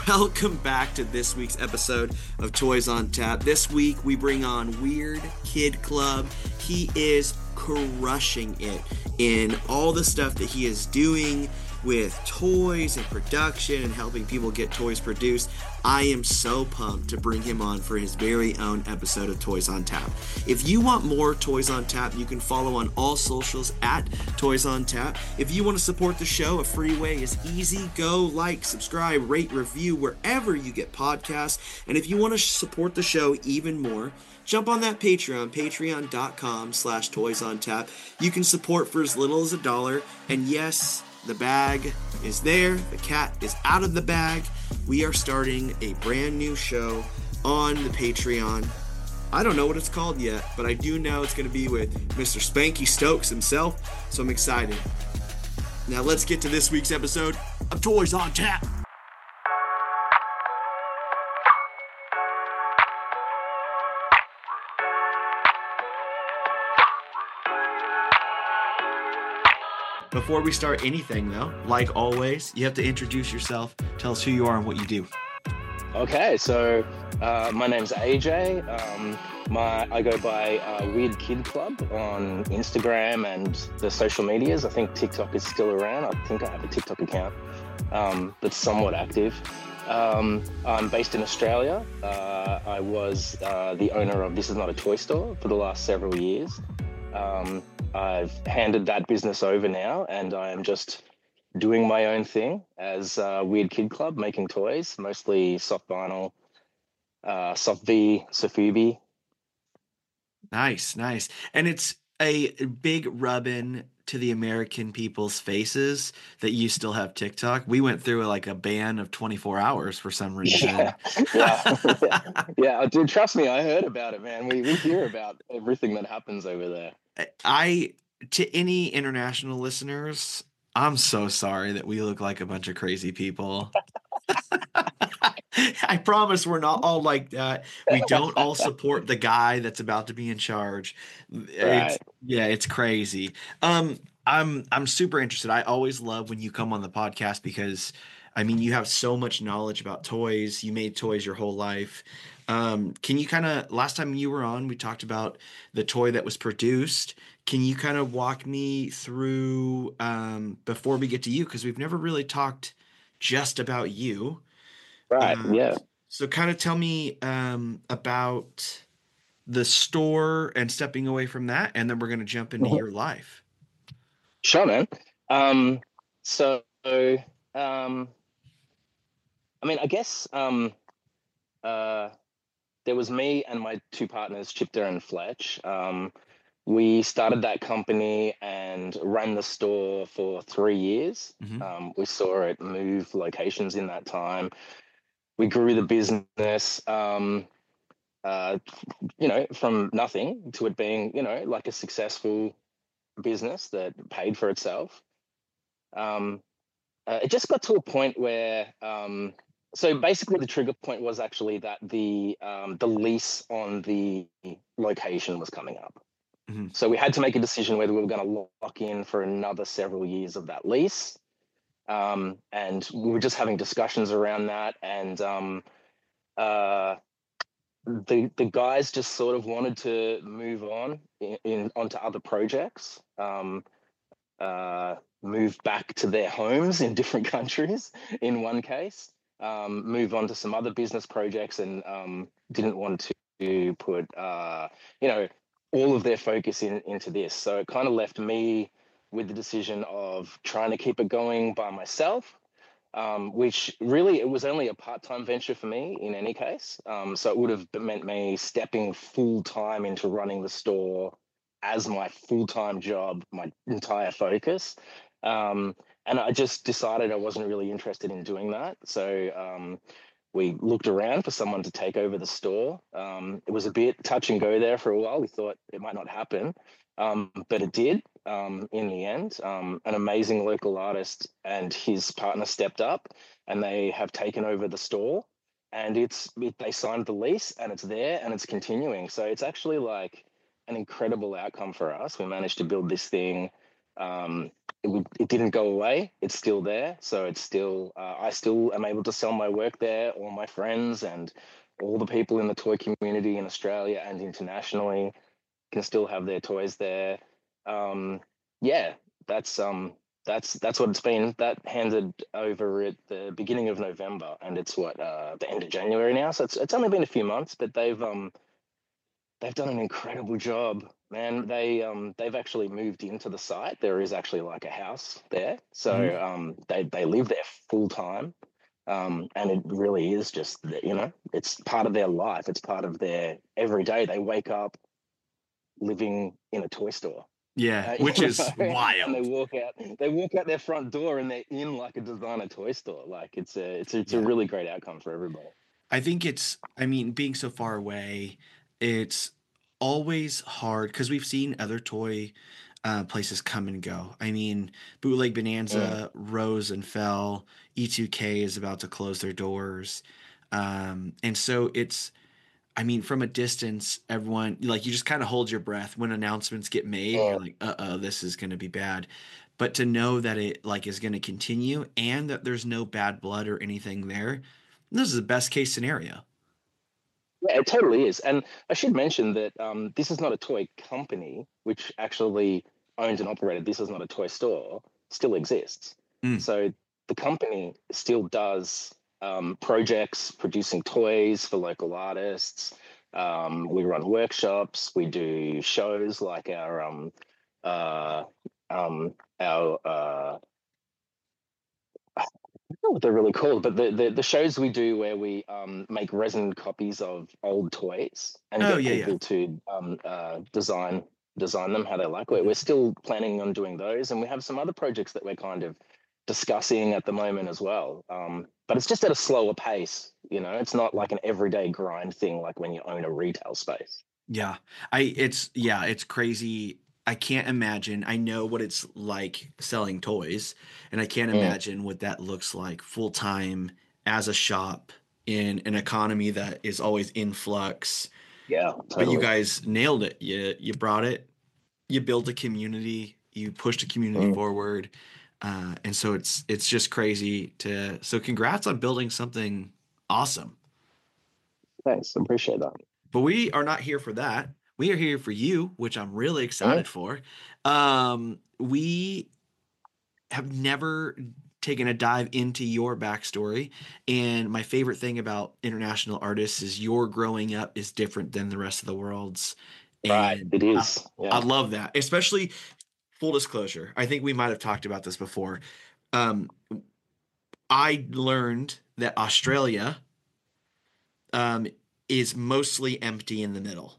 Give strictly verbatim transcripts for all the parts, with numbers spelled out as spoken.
Welcome back to this week's episode of Toys on Tap. This week we bring on Weird Kid Club. He is crushing it in all the stuff that he is doing with toys and production and helping people get toys produced. I am so pumped to bring him on for his very own episode of Toys on Tap. If you want more Toys on Tap, you can follow on all socials at Toys on Tap. If you want to support the show, a free way is easy. Go like, subscribe, rate, review wherever you get podcasts. And if you want to support the show even more, jump on that Patreon, patreon.com slash Toys on Tap. You can support for as little as a dollar. And yes, the bag is there. The cat is out of the bag. We are starting a brand new show on the Patreon. I don't know what it's called yet, but I do know it's going to be with Mister Spanky Stokes himself, so I'm excited. Now let's get to this week's episode of Toys on Tap. Before we start anything, though, like always, you have to introduce yourself. Tell us who you are and what you do. Okay, so uh, my name's A J. Um, my I go by uh, Weird Kid Club on Instagram and the social medias. I think TikTok is still around. I think I have a TikTok account um, that's somewhat active. Um, I'm based in Australia. Uh, I was uh, the owner of This Is Not a Toy Store for the last several years. Um, I've handed that business over now, and I am just doing my own thing as uh, Weird Kid Club, making toys, mostly soft vinyl, uh, soft V, Sofubi. Nice, nice. And it's a big rub-in to the American people's faces that you still have TikTok. We went through like a ban of twenty-four hours for some reason. Yeah, yeah, yeah. yeah. Dude, trust me, I heard about it, man. We we hear about everything that happens over there. I, to any international listeners, I'm so sorry that we look like a bunch of crazy people. I promise we're not all like that. We don't all support the guy that's about to be in charge. It's, Right. yeah, it's crazy. Um, I'm I'm super interested. I always love when you come on the podcast because, I mean, you have so much knowledge about toys. You made toys your whole life. Um, can you kind of, last time you were on, we talked about the toy that was produced. Can you kind of walk me through um, before we get to you? Because we've never really talked just about you. Right. Uh, Yeah. so kind of tell me um, about the store and stepping away from that, and then we're going to jump into Mhm. your life. Sure, man. Um, so, um, I mean, I guess um, uh, there was me and my two partners, Chipter and Fletch. Um, we started that company and ran the store for three years. Mm-hmm. Um, we saw it move locations in that time. We grew the business, um, uh, you know, from nothing to it being, you know, like a successful business that paid for itself. Um, uh, it just got to a point where, um, so basically the trigger point was actually that the um, the lease on the location was coming up. Mm-hmm. So we had to make a decision whether we were going to lock in for another several years of that lease. Um, and we were just having discussions around that. And um, uh, the the guys just sort of wanted to move on in, in onto other projects, um, uh, move back to their homes in different countries in one case, um, move on to some other business projects, and um, didn't want to put, uh, you know, all of their focus in, into this. So it kind of left me with the decision of trying to keep it going by myself, um, which really it was only a part-time venture for me in any case. Um, so it would have meant me stepping full-time into running the store as my full-time job, my entire focus. Um, and I just decided I wasn't really interested in doing that. So um, we looked around for someone to take over the store. Um, it was a bit touch and go there for a while. We thought it might not happen, um, but it did um, in the end. Um, an amazing local artist and his partner stepped up, and they have taken over the store. And it's it, they signed the lease, and it's there, and it's continuing. So it's actually like an incredible outcome for us. We managed to build this thing um, it, would, it didn't go away. It's still there. So it's still, uh, I still am able to sell my work there. All my friends and all the people in the toy community in Australia and internationally can still have their toys there. Um, yeah, that's um, that's that's what it's been. That handed over at the beginning of November, and it's what uh, the end of January now. So it's it's only been a few months, but they've um they've done an incredible job, man. They um they've actually moved into the site. There is actually like a house there, so Mhm. um they they live there full time. Um, and it really is just, you know, it's part of their life. It's part of their every day. They wake up living in a toy store. Yeah, Uh, which you is know, and they wild. walk out. They walk out their front door, and they're in like a designer toy store. Like it's a, it's a, it's a Yeah. really great outcome for everybody. I think it's, I mean, being so far away, it's always hard because we've seen other toy uh, places come and go. I mean, Bootleg Mm. Bonanza rose and fell. E two K is about to close their doors. Um, and so it's, I mean, from a distance, everyone, like, you just kind of hold your breath when announcements get made. You're Mm. like, uh-oh, this is going to be bad. But to know that it, like, is going to continue and that there's no bad blood or anything there, this is the best case scenario. Yeah, it totally is. And I should mention that um, this is not a toy company, which actually owns and operated. This is not a toy store. Still exists. Mm. So the company still does um, projects producing toys for local artists. Um, we run workshops. We do shows like our um, uh, um, our uh, don't know what they're really called, but the, the, the shows we do where we um, make resin copies of old toys and Oh, get yeah, yeah. people to um, uh, design design them how they like. We're, Mhm. we're still planning on doing those, and we have some other projects that we're kind of discussing at the moment as well. Um, but it's just at a slower pace. You know, it's not like an everyday grind thing like when you own a retail space. Yeah. I it's yeah, it's crazy. I can't imagine. I know what it's like selling toys, and I can't Mm, imagine what that looks like full time as a shop in an economy that is always in flux. yeah, But you totally. guys nailed it. You you brought it. You built a community. You pushed a community Mm, forward. Uh, and so it's it's just crazy to so congrats on building something awesome. thanks, I appreciate that. But we are not here for that. We are here for you, which I'm really Mm, excited for. Um, we have never taken a dive into your backstory. And my favorite thing about international artists is your growing up is different than the rest of the world's. right, And it I, is. I Yeah. love that, especially full disclosure. I think we might have talked about this before. Um, I learned that Australia um, is mostly empty in the middle.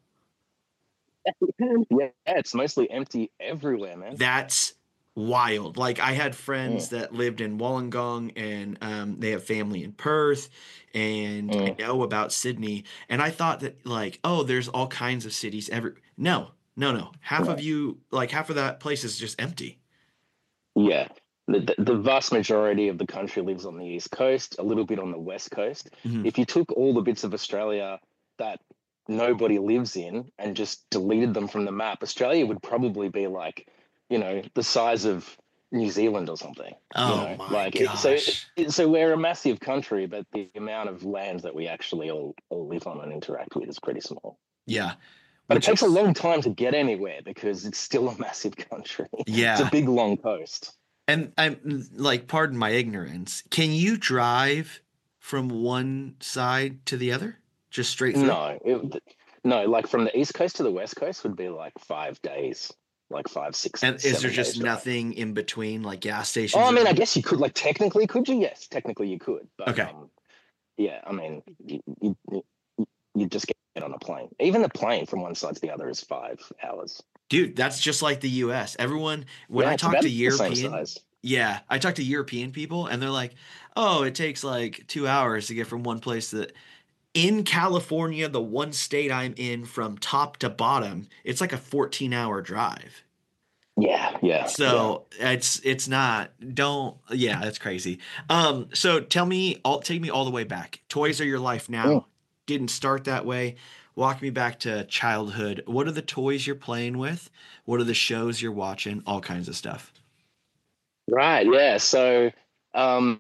Yeah, it's mostly empty everywhere, man. That's wild. Like I had friends Mm, that lived in Wollongong and um, they have family in Perth and I mm, know about Sydney and I thought that like, oh, there's all kinds of cities every no, no, no. Half of no. you like half of that place is just empty. Yeah. The, the, the vast majority of the country lives on the east coast, a little bit on the west coast. Mhm. If you took all the bits of Australia that nobody lives in and just deleted them from the map, Australia would probably be like, you know, the size of New Zealand or something. You Oh know, my like it, so. gosh. It, so we're a massive country, but the amount of land that we actually all all live on and interact with is pretty small. Yeah. But it Which takes a is long time to get anywhere because it's still a massive country. It's a yeah. big long coast. And I'm like, pardon my ignorance. Can you drive from one side to the other? Just straight through? No, it, no, like from the east coast to the west coast would be like five days, like five, six, And is there seven just days drive. nothing in between, like gas Oh, stations I or mean, I anything? guess you could, like, technically, could you? Yes, technically you could, but Okay. um, yeah, I mean, you you, you, you just get on a plane. Even the plane from one side to the other is five hours. Dude, that's just like the U S. Everyone, when Yeah, I it's talk about to the same European, size. yeah, I talk to European people and they're like, oh, it takes like two hours to get from one place to in California, the one state I'm in from top to bottom, it's like a fourteen hour drive. Yeah, yeah, yeah. So it's it's not don't yeah that's crazy. Um, so tell me all take me all the way back. Toys are your life Mm. now. Didn't start that way. Walk me back to childhood. What are the toys you're playing with? What are the shows you're watching? All kinds of stuff. Right. Yeah. So, um,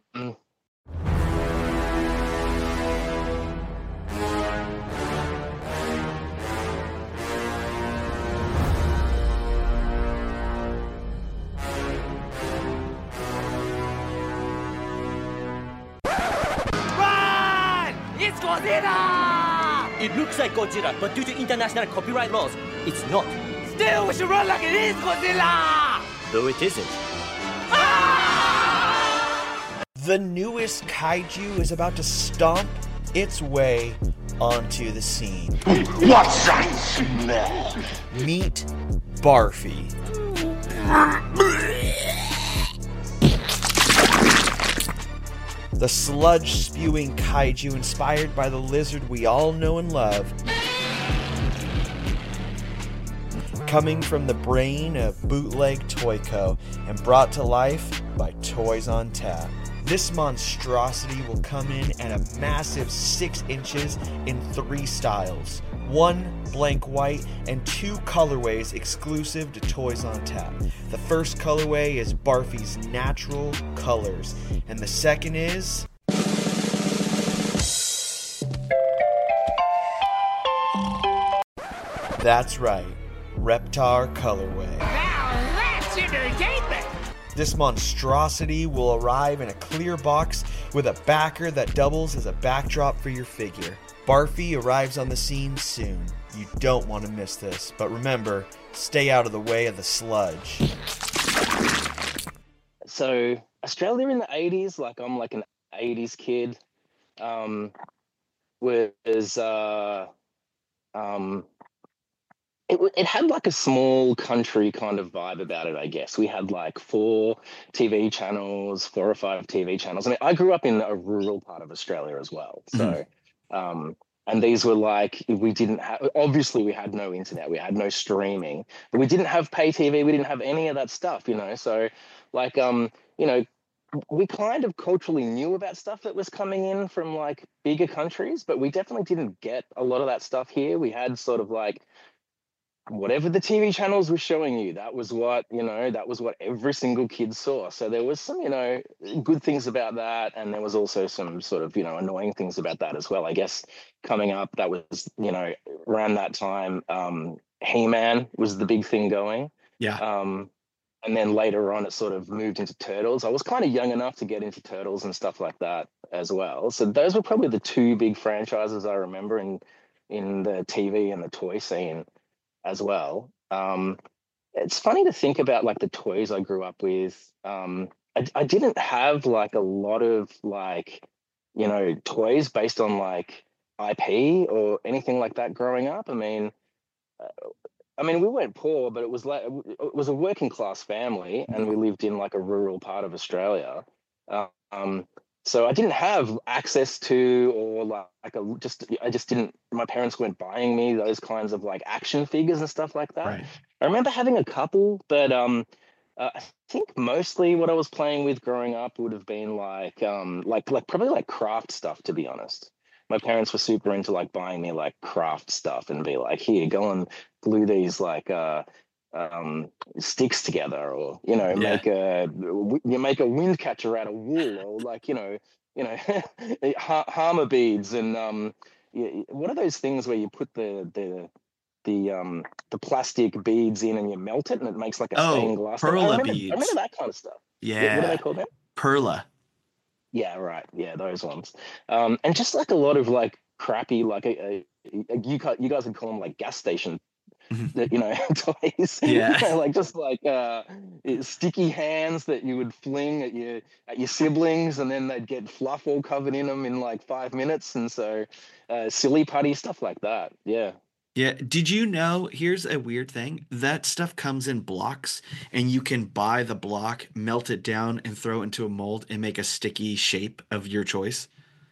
Run! It's Godzilla! It looks like Godzilla, but due to international copyright laws, it's not. Still, we should run like it is Godzilla! Though it isn't. The newest kaiju is about to stomp its way onto the scene. What's that smell? Meet Barfy. The sludge-spewing kaiju inspired by the lizard we all know and love. Coming from the brain of Bootleg Toyco and brought to life by Toys on Tap. This monstrosity will come in at a massive six inches in three styles. One blank white and two colorways exclusive to Toys on Tap. The first colorway is Barfy's Natural Colors, and the second is... That's right, Reptar Colorway. Now that's entertainment! This monstrosity will arrive in a clear box with a backer that doubles as a backdrop for your figure. Barfy arrives on the scene soon. You don't want to miss this, but remember, stay out of the way of the sludge. so Australia in the eighties, like I'm like an eighties kid, um, was uh, um, it it had like a small country kind of vibe about it, I guess. We had like four T V channels, four or five T V channels. I mean, I grew up in a rural part of Australia as well, so. Mm-hmm. um, And these were like, we didn't have, obviously we had no internet, we had no streaming, but we didn't have pay T V, we didn't have any of that stuff, you know? So like, um, you know, we kind of culturally knew about stuff that was coming in from like bigger countries, but we definitely didn't get a lot of that stuff here. We had sort of like, whatever the T V channels were showing you, that was what, you know, that was what every single kid saw. So there was some, you know, good things about that. And there was also some sort of, you know, annoying things about that as well. I guess coming up, that was, you know, around that time, um, He-Man was the big thing going. Yeah. Um, and then later on, it sort of moved into Turtles. I was kind of young enough to get into Turtles and stuff like that as well. So those were probably the two big franchises I remember in, in the T V and the toy scene as well. Um, it's funny to think about like the toys I grew up with. Um, I, I didn't have like a lot of like, you know, toys based on like I P or anything like that growing up. I mean, uh, I mean, we weren't poor, but it was like it was a working class family, and we lived in like a rural part of Australia. Um, So I didn't have access to, or like, like a just, I just didn't, my parents weren't buying me those kinds of like action figures and stuff like that. Right. I remember having a couple, but um, uh, I think mostly what I was playing with growing up would have been like, um, like, like probably like craft stuff, to be honest. My parents were super into like buying me like craft stuff and be like, here, go and glue these like, uh, um sticks together, or you know, yeah. make a you make a wind catcher out of wool, or like you know you know Harmer beads, and um what are those things where you put the the the um the plastic beads in and you melt it and it makes like a oh, stained glass. Perla I remember, beads. I remember that kind of stuff. Yeah. What are they called then? Perla. Yeah, right. Yeah, those ones. Um, and just like a lot of like crappy, like a, a, a you you guys would call them like gas station. That, you know, toys, yeah, you know, like just like uh, sticky hands that you would fling at your at your siblings, and then they'd get fluff all covered in them in like five minutes, and so uh, silly putty stuff like that. Yeah, yeah. Did you know? Here's a weird thing: that stuff comes in blocks, and you can buy the block, melt it down, and throw it into a mold and make a sticky shape of your choice.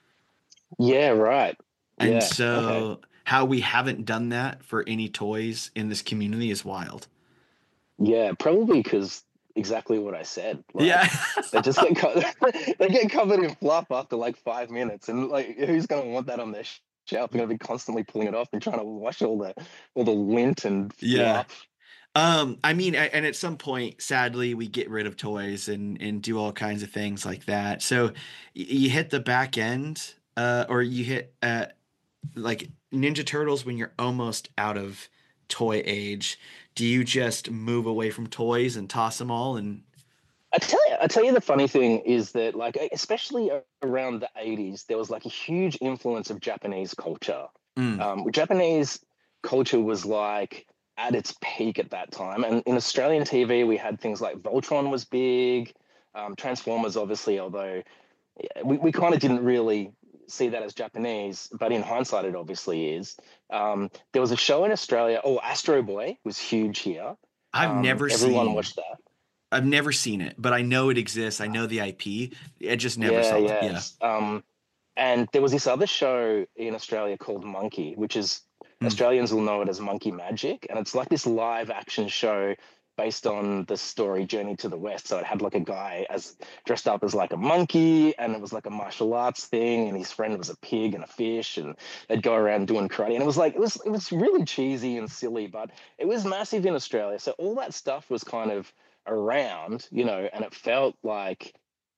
Yeah, right. And yeah. so. Okay. How we haven't done that for any toys in this community is wild. Yeah, probably because exactly what I said. Like, yeah, they just get co- they get covered in fluff after like five minutes, and like, who's gonna want that on their shelf? They're gonna be constantly pulling it off and trying to wash all the all the lint and fluff. Yeah. Um, I mean, a- and at some point, sadly, we get rid of toys and and do all kinds of things like that. So y- you hit the back end, uh, or you hit uh, like Ninja Turtles when you're almost out of toy age. Do you just move away from toys and toss them all? And I tell you, I tell you, the funny thing is that, like, e, especially a- around the eighties, there was like a huge influence of Japanese culture. Mm, Um, Japanese culture was like at its peak at that time, and in Australian T V, we had things like Voltron was big, um, Transformers, obviously, although yeah, we, we kind of didn't really see that as Japanese, but in hindsight, it obviously is. Um, there was a show in Australia. Oh, Astro Boy was huge here. I've Um, never everyone seen. watched that. I've never seen it, but I know it exists. I know the I P. I just never Yeah, saw it. Yeah. yes. Um, and there was this other show in Australia called Monkey, which is Mm, Australians will know it as Monkey Magic, and it's like this live action show based on the story Journey to the West. So it had like a guy as dressed up as like a monkey, and it was like a martial arts thing, and his friend was a pig and a fish, and they'd go around doing karate. And it was like it was it was really cheesy and silly, but it was massive in Australia. So all that stuff was kind of around, you know, and it felt like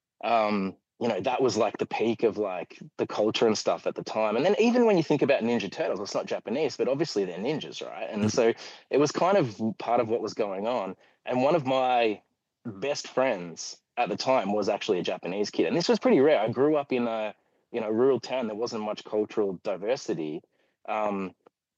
um, you know, that was like the peak of like the culture and stuff at the time. And then even when you think about Ninja Turtles, it's not Japanese, but obviously they're ninjas, right? And mm, so it was kind of part of what was going on. And one of my best friends at the time was actually a Japanese kid. And this was pretty rare. I grew up in a, you know, rural town. There wasn't much cultural diversity. Um,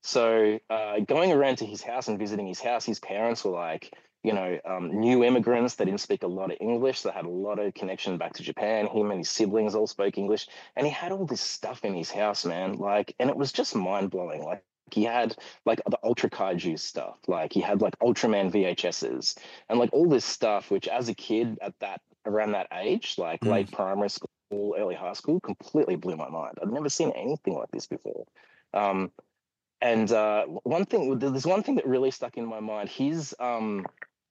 so uh, going around to his house and visiting his house, his parents were like, you know, um, new immigrants. They didn't speak a lot of English. They had a lot of connection back to Japan. Him and his siblings all spoke English, and he had all this stuff in his house, man. Like, and it was just mind blowing. Like, he had like the Ultra Kaiju stuff. Like, he had like Ultraman V H S's and like all this stuff, which as a kid at that around that age, like mm. late primary school, early high school, completely blew my mind. I'd never seen anything like this before. Um, and uh, one thing, there's one thing that really stuck in my mind. His um,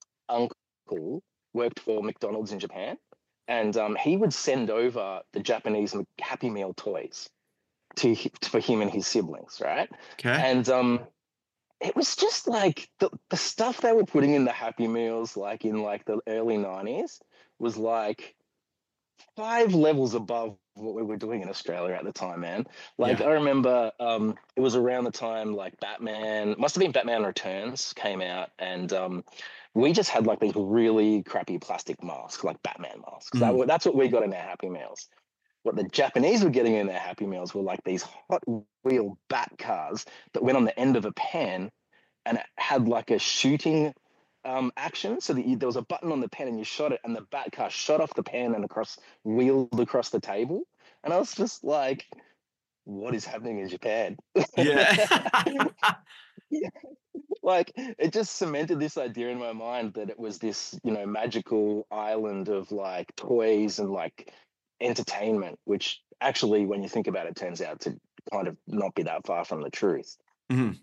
uncle worked for McDonald's in Japan, and um, he would send over the Japanese Happy Meal toys to for him and his siblings, right? Okay. And um, it was just like the, the stuff they were putting in the Happy Meals, like in like the early nineties, was like five levels above what we were doing in Australia at the time, man. Like Yeah. I remember um, it was around the time like Batman, must have been Batman Returns came out, and um, we just had like these really crappy plastic masks, like Batman masks. That Mm. were, that's what we got in our Happy Meals. What the Japanese were getting in their Happy Meals were like these Hot Wheel bat cars that went on the end of a pen, and it had like a shooting um, action. So that you, there was a button on the pen and you shot it, and the bat car shot off the pen and across, wheeled across the table. And I was just like, what is happening in Japan? Yeah. Yeah. Like it just cemented this idea in my mind that it was this, you know, magical island of like toys and like entertainment, which actually, when you think about it, turns out to kind of not be that far from the truth. Mhm.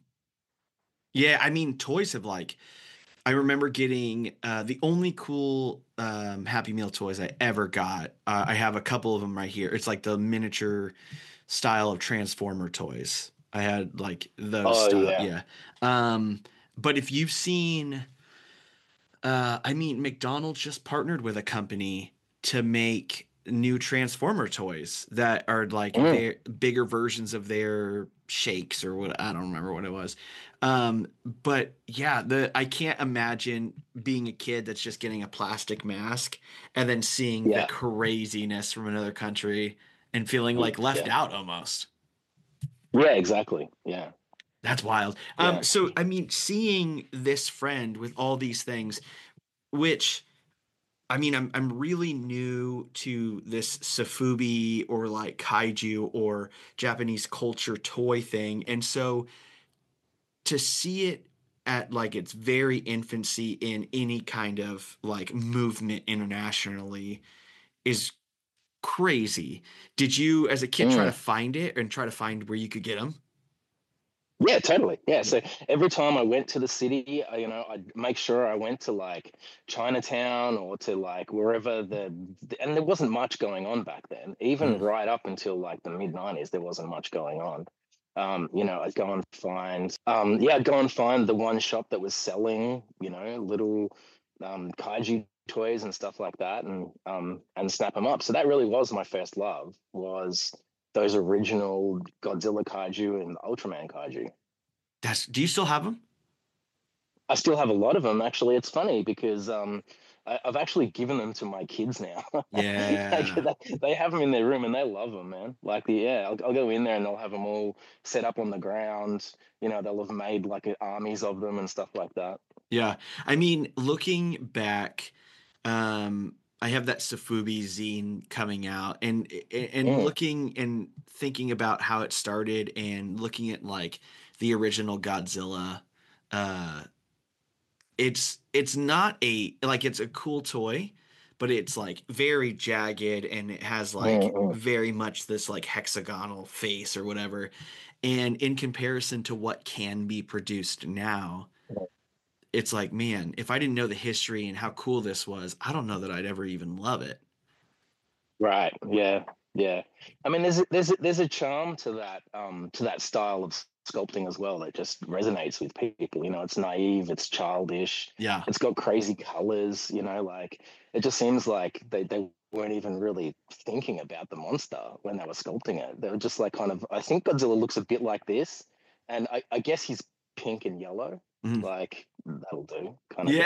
Yeah, I mean, toys have like I remember getting uh, the only cool um, Happy Meal toys I ever got. Uh, I have a couple of them right here. It's like the miniature style of Transformer toys. I had like those Oh stuff. yeah. Yeah. Um, but if you've seen, uh, I mean, McDonald's just partnered with a company to make new Transformer toys that are like Mm. their bigger versions of their shakes or what I don't remember what it was. Um, but yeah, the I can't imagine being a kid that's just getting a plastic mask and then seeing the Yeah. craziness from another country and feeling like left Yeah. out almost. Yeah, exactly. Yeah. That's wild. Yeah. Um, so I mean, seeing this friend with all these things, which I mean, I'm I'm really new to this Safubi or like kaiju or Japanese culture toy thing, and so to see it at like its very infancy in any kind of like movement internationally is crazy. Did you, as a kid, try to Mm. find it and try to find where you could get them? Yeah, totally. Yeah. So every time I went to the city, I, you know, I'd make sure I went to like Chinatown or to like wherever the, and there wasn't much going on back then. Even Mm, right up until like the mid nineties, there wasn't much going on. Um, you know, I'd go and find, um, yeah, I'd go and find the one shop that was selling, you know, little um, kaiju toys and stuff like that, and um, and snap them up. So that really was my first love, was those original Godzilla kaiju and Ultraman kaiju. That's. Do you still have them? I still have a lot of them, actually. It's funny because um, I, I've actually given them to my kids now. Yeah. Like, they, they have them in their room and they love them, man. Like, the, yeah, I'll, I'll go in there and they'll have them all set up on the ground. You know, they'll have made like armies of them and stuff like that. Yeah. I mean, looking back, um, I have that Safubi zine coming out, and and Mm. looking and thinking about how it started, and looking at like the original Godzilla. Uh, it's it's not a like it's a cool toy, but it's like very jagged, and it has like Mm-mm. very much this like hexagonal face or whatever. And in comparison to what can be produced now, it's like, man, if I didn't know the history and how cool this was, I don't know that I'd ever even love it. Right. Yeah. Yeah. I mean, there's a, there's a, there's a charm to that um to that style of sculpting as well that just resonates with people. You know, it's naive, it's childish, Yeah. it's got crazy colors. You know, like it just seems like they they weren't even really thinking about the monster when they were sculpting it. They were just like kind of. I think Godzilla looks a bit like this, and I, I guess he's pink and yellow. Mhm. Like that'll do. Kind of.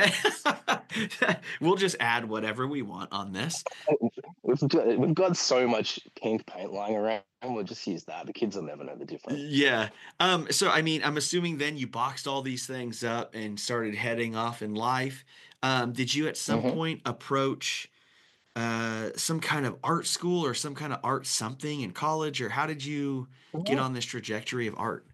Yeah. We'll just add whatever we want on this. We've got, we've got so much pink paint lying around. We'll just use that. The kids will never know the difference. Yeah. Um, so, I mean, I'm assuming then you boxed all these things up and started heading off in life. Um, did you at some Mhm. point approach uh, some kind of art school or some kind of art something in college, or how did you get on this trajectory of art?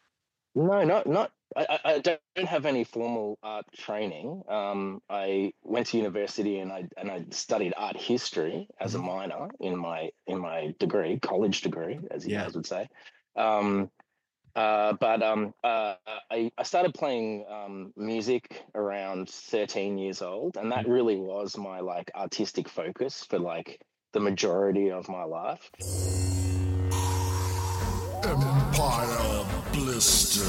No, not not. I, I I don't have any formal art training. Um, I went to university and I and I studied art history as a Mhm. minor in my in my degree, college degree, as you Yeah. guys would say. Um, uh, but um, uh, I I started playing um, music around thirteen years old, and that really was my like artistic focus for like the majority of my life. Empire Blister.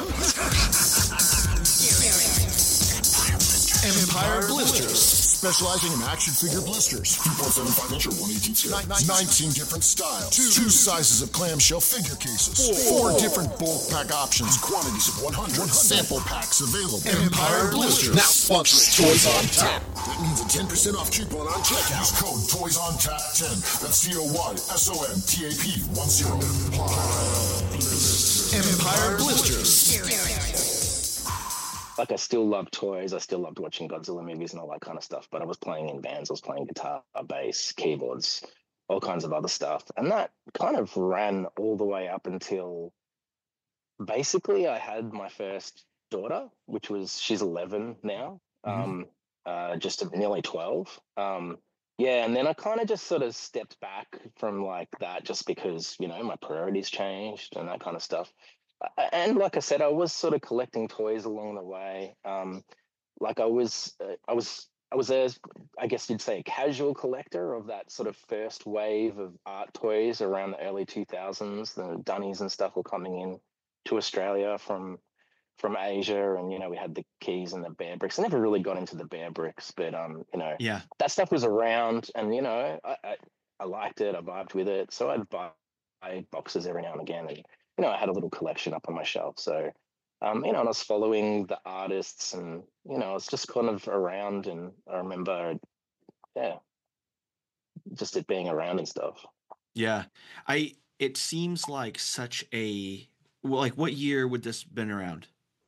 Empire Blisters. Specializing in action figure blisters. two point seven five inch or one eighteen scale. nineteen different styles. Two, two sizes of clamshell figure cases. Four, Four different bulk pack options. Quantities of one hundred. Sample packs available. Empire Blisters. Now sponsoring Toys on Tap. That means a ten percent off coupon on checkout. Use code Toys on Tap ten. That's C O Y S O N T A P one zero. Empire Blisters. Empire Blisters. Like I still loved toys. I still loved watching Godzilla movies and all that kind of stuff. But I was playing in bands. I was playing guitar, bass, keyboards, all kinds of other stuff. And that kind of ran all the way up until basically I had my first daughter, which was, she's eleven now, Mhm. um, uh, just nearly twelve. Um, yeah, and then I kind of just sort of stepped back from like that just because, you know, my priorities changed and that kind of stuff. A- And like I said, I was sort of collecting toys along the way. Um, like I was, uh, I was, I was a, I guess you'd say a casual collector of that sort of first wave of art toys around the early two thousands. The Dunnies and stuff were coming in to Australia from from Asia, and you know we had the keys and the bear bricks. I never really got into the bear bricks, but um, you know Yeah. that stuff was around, and you know I I, I liked it. I vibed with it, so I'd buy boxes every now and again, and you know I had a little collection up on my shelf. So um, you know, and I was following the artists, and you know I was just kind of around, and I remember, yeah, just it being around and stuff. Yeah. I it seems like such a well, like what year would this been around?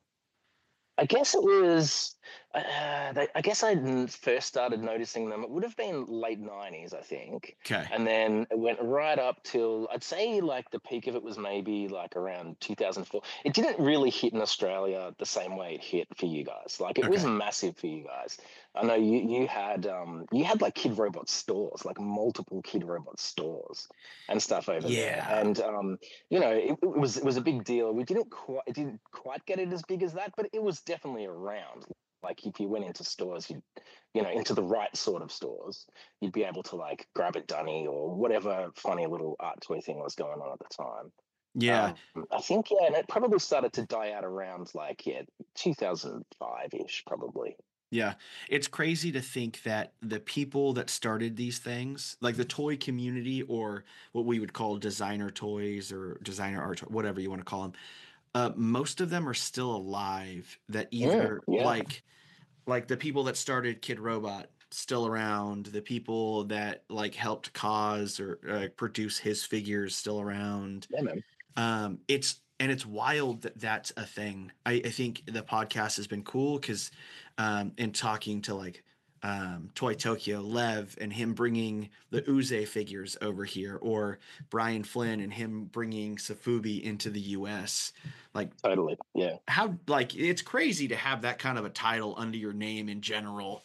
I guess it was. Uh, they, I guess I n- first started noticing them. It would have been late nineties, I think, Okay. and then it went right up till I'd say like the peak of it was maybe like around two thousand four. It didn't really hit in Australia the same way it hit for you guys. Like it was Okay. massive for you guys. I know you you had um you had like Kid Robot stores, like multiple Kid Robot stores and stuff over there, Yeah. and um you know, it, it was it was a big deal. We didn't quite it didn't quite get it as big as that, but it was definitely around. Like if you went into stores, you you know, into the right sort of stores, you'd be able to like grab a dunny or whatever funny little art toy thing was going on at the time. Yeah. Um, I think, yeah, and it probably started to die out around like, yeah, two thousand five ish, probably. Yeah, it's crazy to think that the people that started these things, like the toy community or what we would call designer toys or designer art, whatever you want to call them, uh, most of them are still alive. That Mm, either yeah, like like the people that started Kid Robot still around, the people that like helped cause or uh, produce his figures still around. yeah, man. Um, it's and it's wild that that's a thing. I, I think the podcast has been cool because um, in talking to like um, Toy Tokyo, Lev, and him bringing the Uze figures over here, or Brian Flynn and him bringing Safubi into the U S. Like Totally, yeah. how like it's crazy to have that kind of a title under your name in general.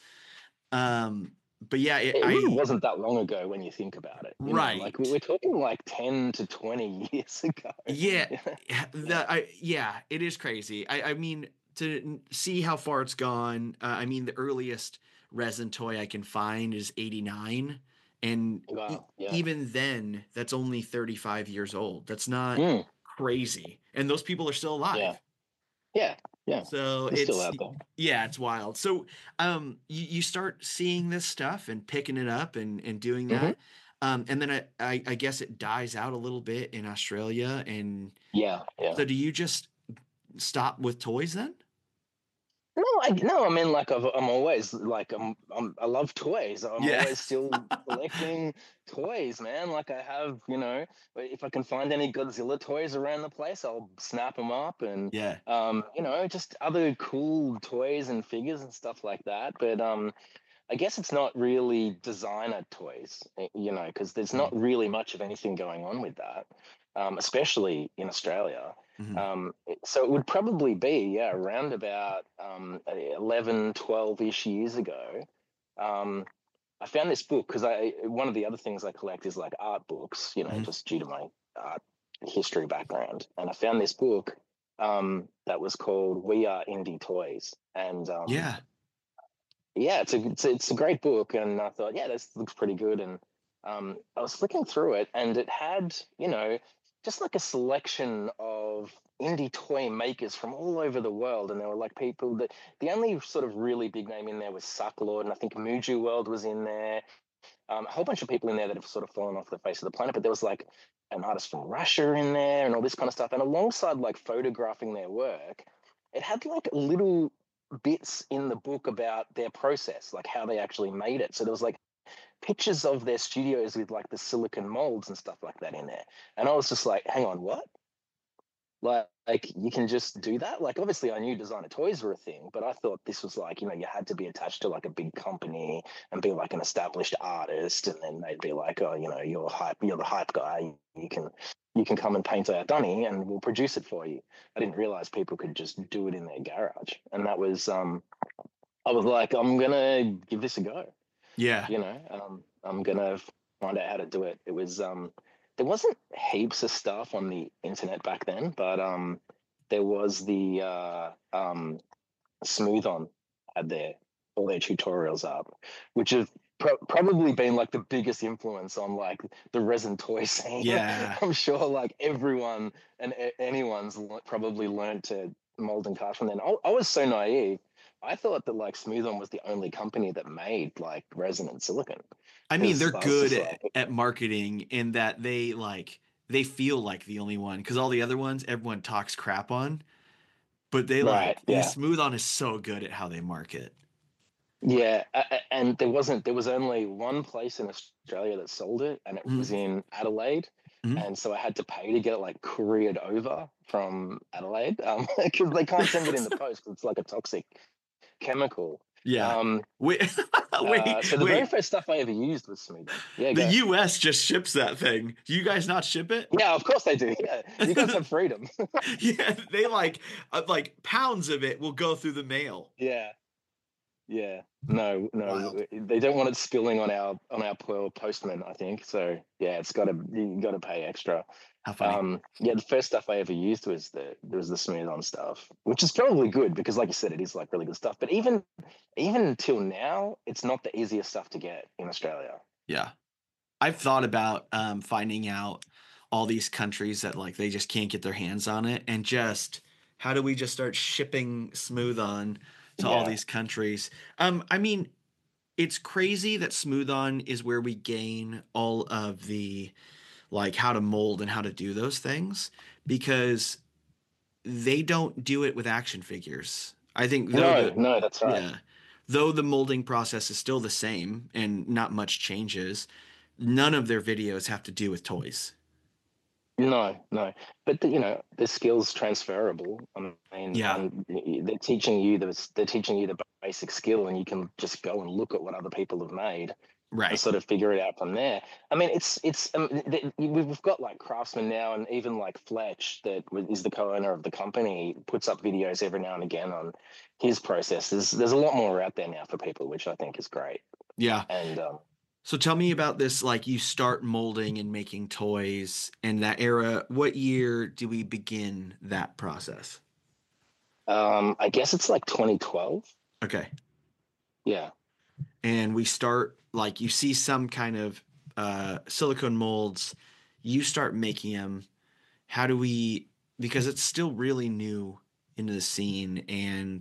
Um, but yeah, it, It really I wasn't that long ago when you think about it. You know, like we, right. we're talking like ten to twenty years ago. Yeah, that I yeah, it is crazy. I I mean to n- see how far it's gone. Uh, I mean the earliest resin toy I can find is eighty-nine, and e- Wow, yeah. even then that's only thirty-five years old. That's not Mm, crazy. And those people are still yeah, alive. yeah, yeah. So It's still it's out there. yeah, it's wild. So um you, you start seeing this stuff and picking it up and and doing Hmm. that. Um and then I, I I guess it dies out a little bit in Australia. And Yeah, yeah. so do you just stop with toys then? No, I no, I mean like I've, I'm always like I'm, I'm I love toys. I'm Yeah. always still collecting toys, man. Like I have, you know, if I can find any Godzilla toys around the place, I'll snap them up, and Yeah. um, you know, just other cool toys and figures and stuff like that. But um, I guess it's not really designer toys, eh, you know, because there's not really much of anything going on with that, um, especially in Australia. Mhm. Um, it- so it would probably be, yeah, around about um, eleven, twelve-ish years ago. Um, I found this book because I one of the other things I collect is like art books, you know, Mhm. just due to my art history background. And I found this book um, that was called "We Are Indie Toys," and um, Yeah. yeah, it's a, it's a it's a great book, and I thought, yeah, this looks pretty good. And um, I was flicking through it, and it had, you know, just like a selection of indie toy makers from all over the world, and there were like people that the only sort of really big name in there was Sucklord, and I think Muju World was in there. Um, a whole bunch of people in there that have sort of fallen off the face of the planet, but there was like an artist from Russia in there, and all this kind of stuff. And alongside like photographing their work, it had like little bits in the book about their process, like how they actually made it. So there was like pictures of their studios with like the silicon molds and stuff like that in there. And I was just like, hang on, what? Like, like you can just do that? Like, obviously, I knew designer toys were a thing, but I thought this was like, you know, you had to be attached to like a big company and be like an established artist, and then they'd be like, oh, you know, you're hype, you're the hype guy. You can, you can come and paint our dunny, and we'll produce it for you. I didn't realize people could just do it in their garage, and that was, um, I was like, I'm gonna give this a go. Yeah. You know, um, I'm gonna find out how to do it. It was um, there wasn't heaps of stuff on the internet back then, but um, there was the uh, um, Smooth On had their all their tutorials up, which have pro- probably been like the biggest influence on like the resin toy scene. Yeah. I'm sure like everyone and a- anyone's le- probably learned to mold and cast from then. I, I was so naive. I thought that like Smooth On was the only company that made like resin and silicon. I mean, Because they're I was good just at, like, at marketing in that they like they feel like the only one because all the other ones everyone talks crap on, but they right, like the yeah, Smooth On is so good at how they market. yeah. a- a- And there wasn't, there was only one place in Australia that sold it, and it was Mhm. in Adelaide. Mhm. And so I had to pay to get it like couriered over from Adelaide um, because they can't send it in the post because it's like a toxic chemical. Yeah. Um, Wait, wait, uh, so the very wait. first stuff I ever used was Smooth On. Yeah, The go. U S just ships that thing. Do you guys not ship it? Yeah, of course they do. Yeah, you guys have freedom. Yeah, they like uh, like pounds of it will go through the mail. Yeah. Yeah, no, no, Wild. they don't want it spilling on our on our poor postman, I think. So yeah, it's got to you got to pay extra. How funny. Um, yeah, the first stuff I ever used was the there was the Smooth On stuff, which is probably good because, like you said, it is like really good stuff. But even even until now, it's not the easiest stuff to get in Australia. Yeah. I've thought about um, finding out all these countries that like they just can't get their hands on it, and just how do we just start shipping Smooth On to all Yeah. these countries? Um, I mean, it's crazy that Smooth On is where we gain all of the like how to mold and how to do those things, because they don't do it with action figures. I think though No, the no, that's right. yeah, though the molding process is still the same and not much changes, none of their videos have to do with toys. No, no, but the, you know, the skills transferable. I mean, Yeah. and y- they're teaching you the they're teaching you the basic skill, and you can just go and look at what other people have made and Right. sort of figure it out from there. I mean, it's it's um, th- th- we've got like Craftsman now, and even like Fletch, that w- is the co-owner of the company, puts up videos every now and again on his process. There's there's a lot more out there now for people, which I think is great. Yeah. And um, So tell me about this, like you start molding and making toys in that era. What year do we begin that process? um, I guess it's like twenty twelve. Okay. Yeah. And we start like you see some kind of uh, silicone molds, you start making them. How do we, because it's still really new into the scene, and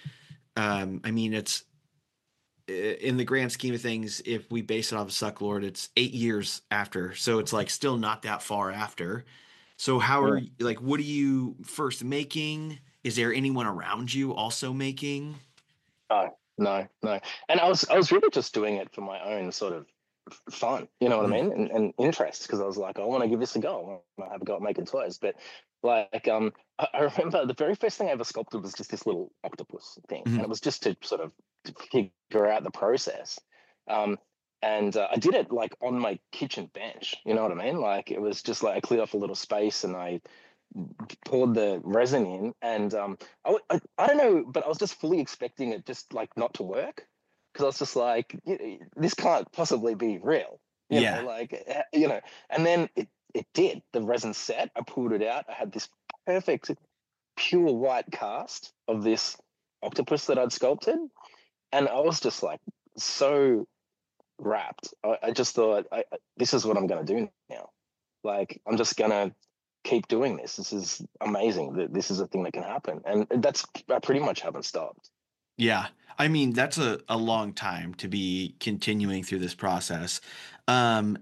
um, I mean it's in the grand scheme of things, if we base it off of Sucklord, it's eight years after, so it's like still not that far after. So how are you, like, what are you first making? Is there anyone around you also making? No, no, no. And I was I was really just doing it for my own sort of f- fun, you know what Mm. I mean, and, and interest, because I was like, I want to give this a go. I want to have a go at making toys. But like, um, I, I remember the very first thing I ever sculpted was just this little octopus thing, Mhm. and it was just to sort of to figure out the process. Um, and uh, I did it like on my kitchen bench, you know what I mean? Like it was just like I cleared off a little space and I poured the resin in, and um, I, w- I, I don't know, but I was just fully expecting it just like not to work, because I was just like, "Y- y- this can't possibly be real, you Yeah. know, like eh, you know. And then it it did. The resin set. I pulled it out. I had this perfect, pure white cast of this octopus that I'd sculpted, and I was just like so wrapped. I, I just thought, I, I- this is what I'm going to do now. Like I'm just going to keep doing this. This is amazing. That this is a thing that can happen, and that's I pretty much haven't stopped. Yeah. I mean, that's a, a long time to be continuing through this process. Um,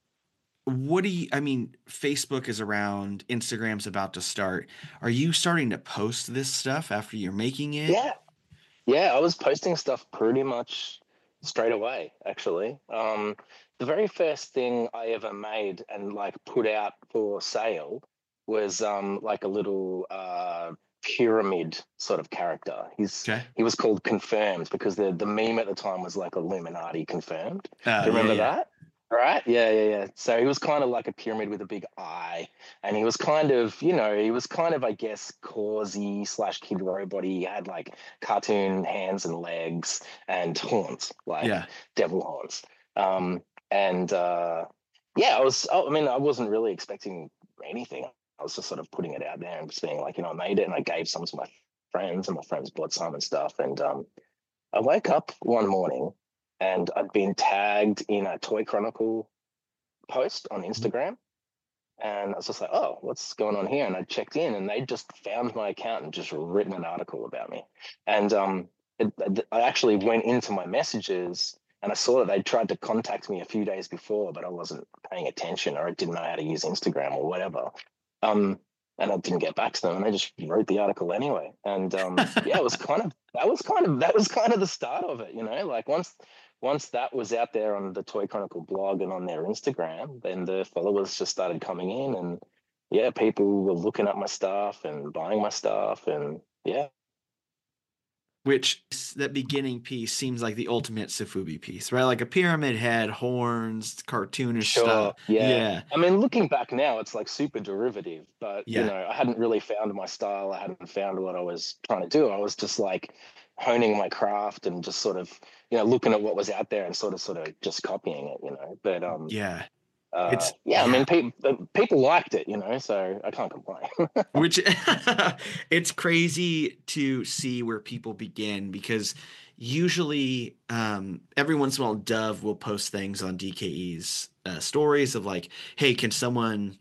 what do you, I mean, Facebook is around, Instagram's about to start. Are you starting to post this stuff after you're making it? Yeah, yeah. I was posting stuff pretty much straight away. Actually, um, the very first thing I ever made and like put out for sale was um, like a little uh, pyramid sort of character. He's Okay. he was called Confirmed because the the meme at the time was like Illuminati Confirmed. Uh, Do you remember yeah, yeah. that? Right? Yeah, yeah, yeah. So he was kind of like a pyramid with a big eye, and he was kind of, you know, he was kind of, I guess, causey slash kid robot. He had like cartoon hands and legs and horns, like Yeah. devil horns. Um, and uh, yeah, I was. I mean, I wasn't really expecting anything. I was just sort of putting it out there and just being like, you know, I made it, and I gave some to my friends, and my friends bought some and stuff. And um, I woke up one morning and I'd been tagged in a Toy Chronicle post on Instagram. And I was just like, oh, what's going on here? And I checked in, and they just found my account and just written an article about me. And um, it, I actually went into my messages, and I saw that they'd tried to contact me a few days before, but I wasn't paying attention, or I didn't know how to use Instagram or whatever. Um, and I didn't get back to them, and I just wrote the article anyway. And um, yeah, it was kind of that was kind of that was kind of the start of it, you know. Like once once that was out there on the Toy Chronicle blog and on their Instagram, then the followers just started coming in, and yeah, people were looking at my stuff and buying my stuff, and yeah. Which that beginning piece seems like the ultimate Sofubi piece, right? Like a pyramid head, horns, cartoonish Sure. stuff. Yeah. Yeah. I mean, looking back now, it's like super derivative, but Yeah. you know, I hadn't really found my style. I hadn't found what I was trying to do. I was just like honing my craft and just sort of, you know, looking at what was out there and sort of, sort of just copying it, you know. But um, Yeah. uh, It's- yeah, I yeah. mean, people people liked it, you know, so I can't complain. Which it's crazy to see where people begin, because usually um, every once in a while Dove will post things on D K E's uh, stories of like, hey, can someone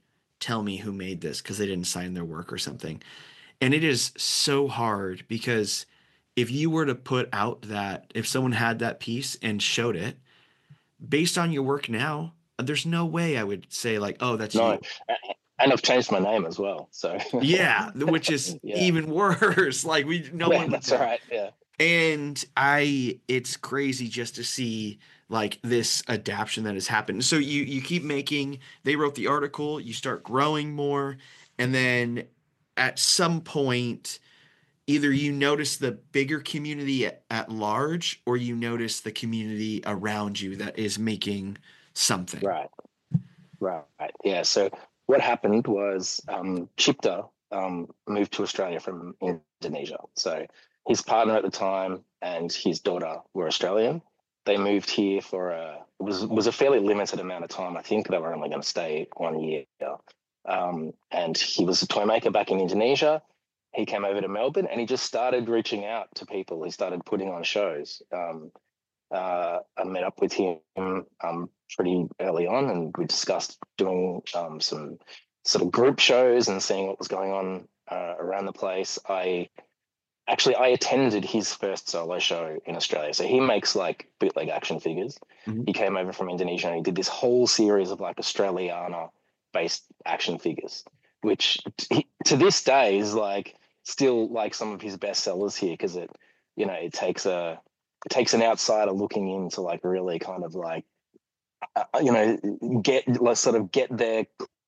tell me who made this because they didn't sign their work or something. And it is so hard because if you were to put out that, if someone had that piece and showed it, based on your work now, there's no way I would say like, oh, that's No, you. and I've changed my name as well. So Yeah, which is yeah. even worse. Like we, no Yeah, one. would that's know. right. Yeah. And I, it's crazy just to see like this adaptation that has happened. So you you keep making. They wrote the article. You start growing more, and then at some point, either you notice the bigger community at, at large, or you notice the community around you that is making something. Right. Right. Yeah. So what happened was um, Chipta um, moved to Australia from Indonesia. So his partner at the time and his daughter were Australian. They moved here for a it was was a fairly limited amount of time. I think they were only going to stay one year. Um, and he was a toy maker back in Indonesia. He came over to Melbourne and he just started reaching out to people. He started putting on shows. Um, uh, I met up with him um, pretty early on, and we discussed doing um, some sort of group shows and seeing what was going on uh, around the place. I actually I attended his first solo show in Australia. So he makes like bootleg action figures. Mm-hmm. He came over from Indonesia and he did this whole series of like Australiana-based action figures, which he, to this day is like still like some of his best sellers here because it, you know, it takes a it takes an outsider looking in to like really kind of like, uh, you know, get let's sort of get their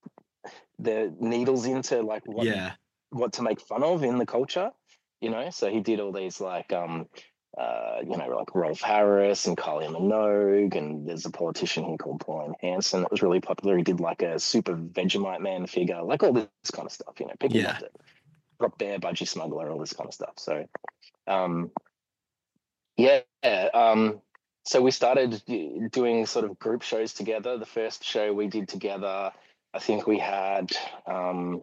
their needles into like what yeah. what to make fun of in the culture, you know. So he did all these like um uh you know like Rolf Harris and Kylie Minogue, and there's a politician here called Pauline Hanson that was really popular. He did like a super Vegemite Man figure, like all this kind of stuff, you know. People yeah. loved it. Drop Bear, Budgie Smuggler, all this kind of stuff. So um yeah um so we started doing sort of group shows together. The first show we did together, I think we had um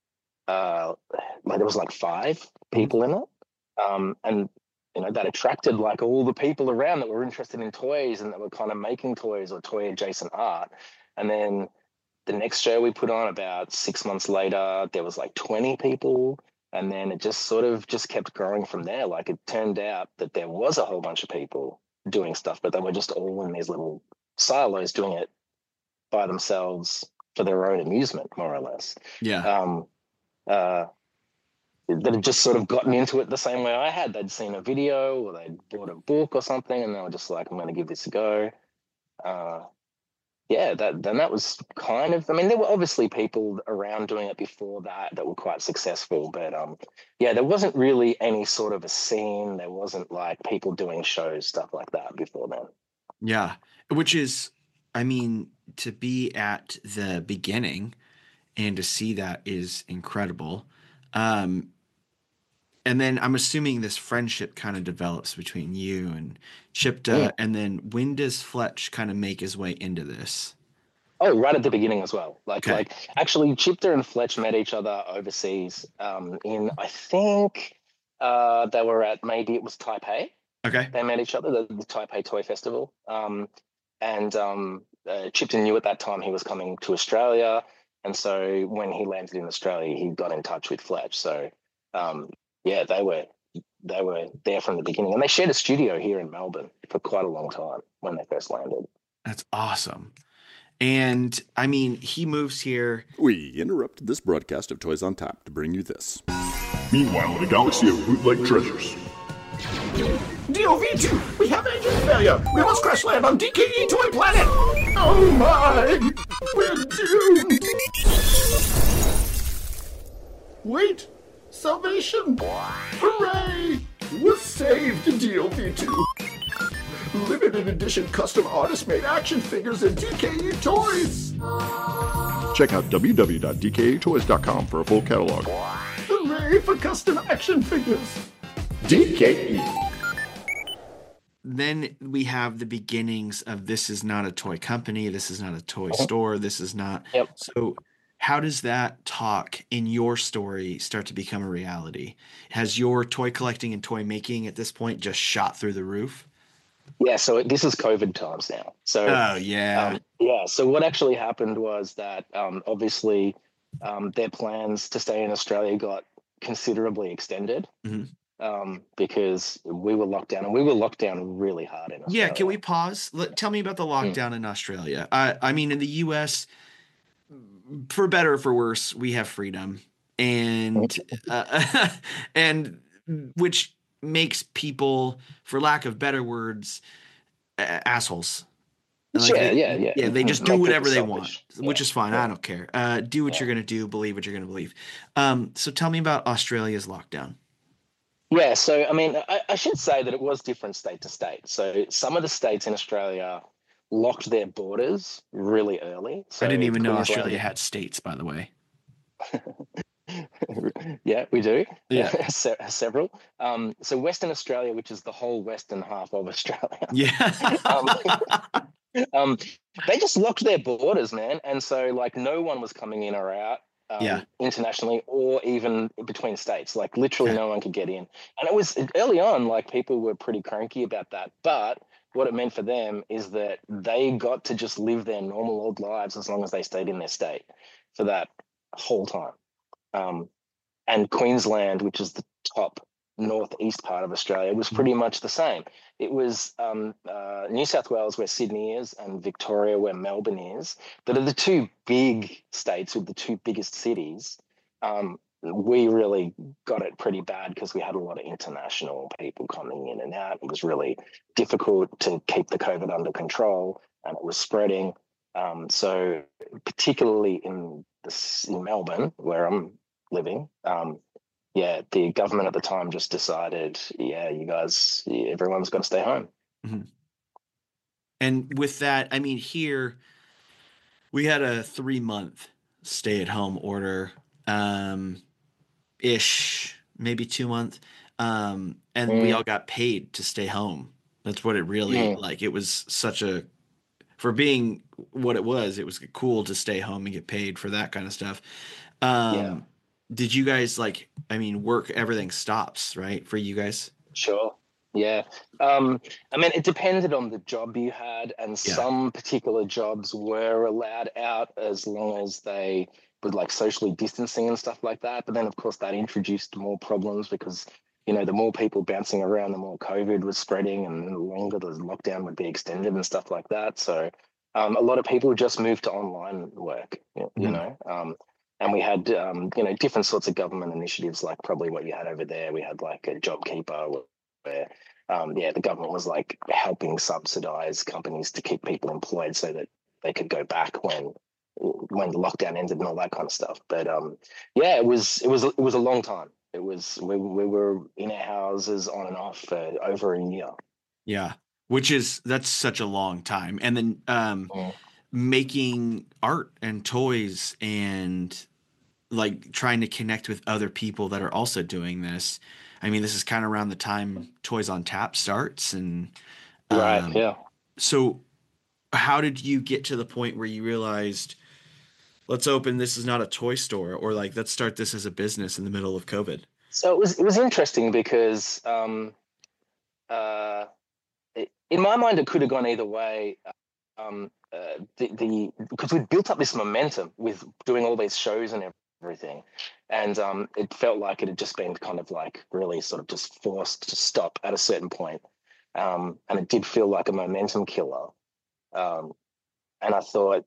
uh like there was like five people in it, um and you know that attracted like all the people around that were interested in toys and that were kind of making toys or toy adjacent art. And then the next show we put on, about six months later, there was like twenty people, and then it just sort of just kept growing from there. Like it turned out that there was a whole bunch of people doing stuff, but they were just all in these little silos doing it by themselves for their own amusement, more or less. Yeah. Um, uh, that had just sort of gotten into it the same way I had. They'd seen a video or they'd bought a book or something, and they were just like, I'm going to give this a go. Uh, yeah, that then that was kind of, I mean, there were obviously people around doing it before that that were quite successful, but um, yeah, there wasn't really any sort of a scene. There wasn't like people doing shows, stuff like that before then. Yeah, which is, I mean, to be at the beginning and to see that is incredible. Um, and then I'm assuming this friendship kind of develops between you and Chipta. Yeah. And then when does Fletch kind of make his way into this? Oh, right at the beginning as well. Like, okay. like actually Chipta and Fletch met each other overseas um, in, I think uh, they were at, maybe it was Taipei. Okay. They met each other, the, the Taipei Toy Festival. Um, and um, uh, Chipta knew at that time he was coming to Australia. And so when he landed in Australia, he got in touch with Fletch. So, um, yeah, they were they were there from the beginning. And they shared a studio here in Melbourne for quite a long time when they first landed. That's awesome. And, I mean, he moves here. We interrupted this broadcast of Toys on Tap to bring you this. Meanwhile, in a galaxy of bootleg treasures. D O V two, we have engine failure. We must crash land on D K E Toy Planet. Oh my, we're doomed. Wait, salvation. Hooray, we're saved, D O V two. Limited edition custom artist-made action figures and D K E Toys. Check out w w w dot d k e toys dot com for a full catalog. Hooray for custom action figures. D K E. Then we have the beginnings of this is not a toy company. This is not a toy uh-huh. store. This is not. Yep. So how does that talk in your story start to become a reality? Has your toy collecting and toy making at this point just shot through the roof? Yeah. So this is COVID times now. So, oh, yeah. Um, yeah. So what actually happened was that um, obviously um, their plans to stay in Australia got considerably extended. Mm-hmm. Um, because we were locked down, and we were locked down really hard in Australia. Yeah, can we pause? Let, tell me about the lockdown mm. in Australia. I, I mean, in the U S, for better or for worse, we have freedom, and uh, and which makes people, for lack of better words, uh, assholes. Like yeah, they, yeah, yeah. Yeah, they just do whatever they want, yeah. which is fine. Yeah. I don't care. Uh, do what yeah. you're going to do, believe what you're going to believe. Um, so tell me about Australia's lockdown. Yeah, so, I mean, I, I should say that it was different state to state. So some of the states in Australia locked their borders really early. So I didn't even know Australia had states, by the way. Yeah, we do. Yeah. Se- several. Um, so Western Australia, which is the whole western half of Australia. Yeah. um, um, they just locked their borders, man. And so, like, no one was coming in or out. Um, yeah. internationally or even between states, like literally okay. no one could get in. And it was early on, like people were pretty cranky about that. But what it meant for them is that they got to just live their normal old lives as long as they stayed in their state for that whole time. Um, and Queensland, which is the top northeast part of Australia, was pretty much the same. It was um, uh, New South Wales, where Sydney is, and Victoria, where Melbourne is, that are the two big states with the two biggest cities. Um, we really got it pretty bad because we had a lot of international people coming in and out. It was really difficult to keep the COVID under control, and it was spreading. Um, so particularly in, the, in Melbourne, where I'm living, um, yeah, the government at the time just decided, yeah, you guys, everyone's got to stay home. Mm-hmm. And with that, I mean, here we had a three month stay at home order, um, ish, maybe two months. Um, and mm. we all got paid to stay home. That's what it really, mm. like, it was such a, for being what it was, it was cool to stay home and get paid for that kind of stuff. Um, yeah. Did you guys, like, I mean, work, everything stops, right, for you guys? Sure. Yeah. Um, I mean, it depended on the job you had, and yeah. some particular jobs were allowed out as long as they were, like, socially distancing and stuff like that. But then, of course, that introduced more problems because, you know, the more people bouncing around, the more COVID was spreading, and the longer the lockdown would be extended and stuff like that. So um, a lot of people just moved to online work, you, mm. you know. Um, And we had, um, you know, different sorts of government initiatives, like probably what you had over there. We had like a JobKeeper where, um, yeah, the government was like helping subsidize companies to keep people employed so that they could go back when when the lockdown ended and all that kind of stuff. But um, yeah, it was it was it was a long time. It was we we were in our houses on and off for over a year. Yeah, which is that's such a long time. And then um, mm. making art and toys and like trying to connect with other people that are also doing this. I mean, this is kind of around the time Toys on Tap starts. And um, right, yeah. So how did you get to the point where you realized, let's open, this is not a toy store, or like, let's start this as a business in the middle of COVID? So it was, it was interesting because um, uh, it, in my mind, it could have gone either way. Um, uh, the, the, because we'd built up this momentum with doing all these shows and everything. everything and um it felt like it had just been kind of like really sort of just forced to stop at a certain point, um and it did feel like a momentum killer, um and I thought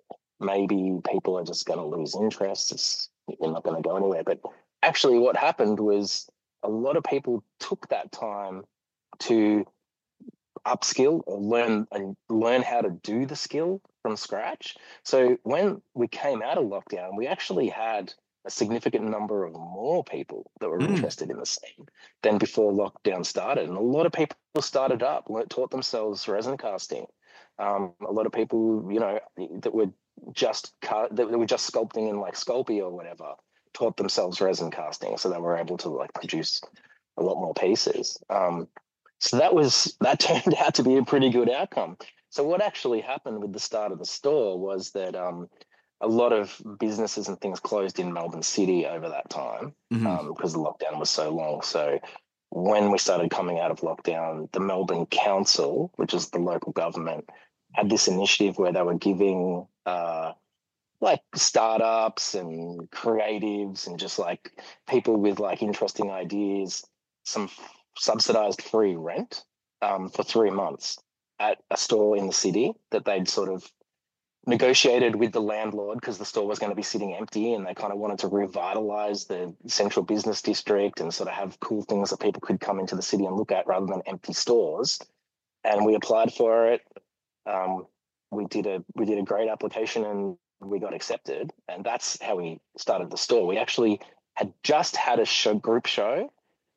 maybe people are just going to lose interest, it's, you're not going to go anywhere. But actually what happened was a lot of people took that time to upskill or learn and learn how to do the skill from scratch. So when we came out of lockdown, we actually had a significant number of more people that were mm. interested in the scene than before lockdown started. And a lot of people started up, taught themselves resin casting. Um, a lot of people, you know, that were just that were just sculpting in like Sculpey or whatever, taught themselves resin casting, so they were able to like produce a lot more pieces. Um, so that was that turned out to be a pretty good outcome. So what actually happened with the start of the store was that um, a lot of businesses and things closed in Melbourne City over that time, mm-hmm. um, because the lockdown was so long. So when we started coming out of lockdown, the Melbourne Council, which is the local government, had this initiative where they were giving uh, like startups and creatives and just like people with like interesting ideas, some f- subsidized free rent um, for three months at a store in the city that they'd sort of negotiated with the landlord because the store was going to be sitting empty, and they kind of wanted to revitalize the central business district and sort of have cool things that people could come into the city and look at rather than empty stores. And we applied for it. Um, we did a we did a great application and we got accepted, and that's how we started the store. We actually had just had a show, group show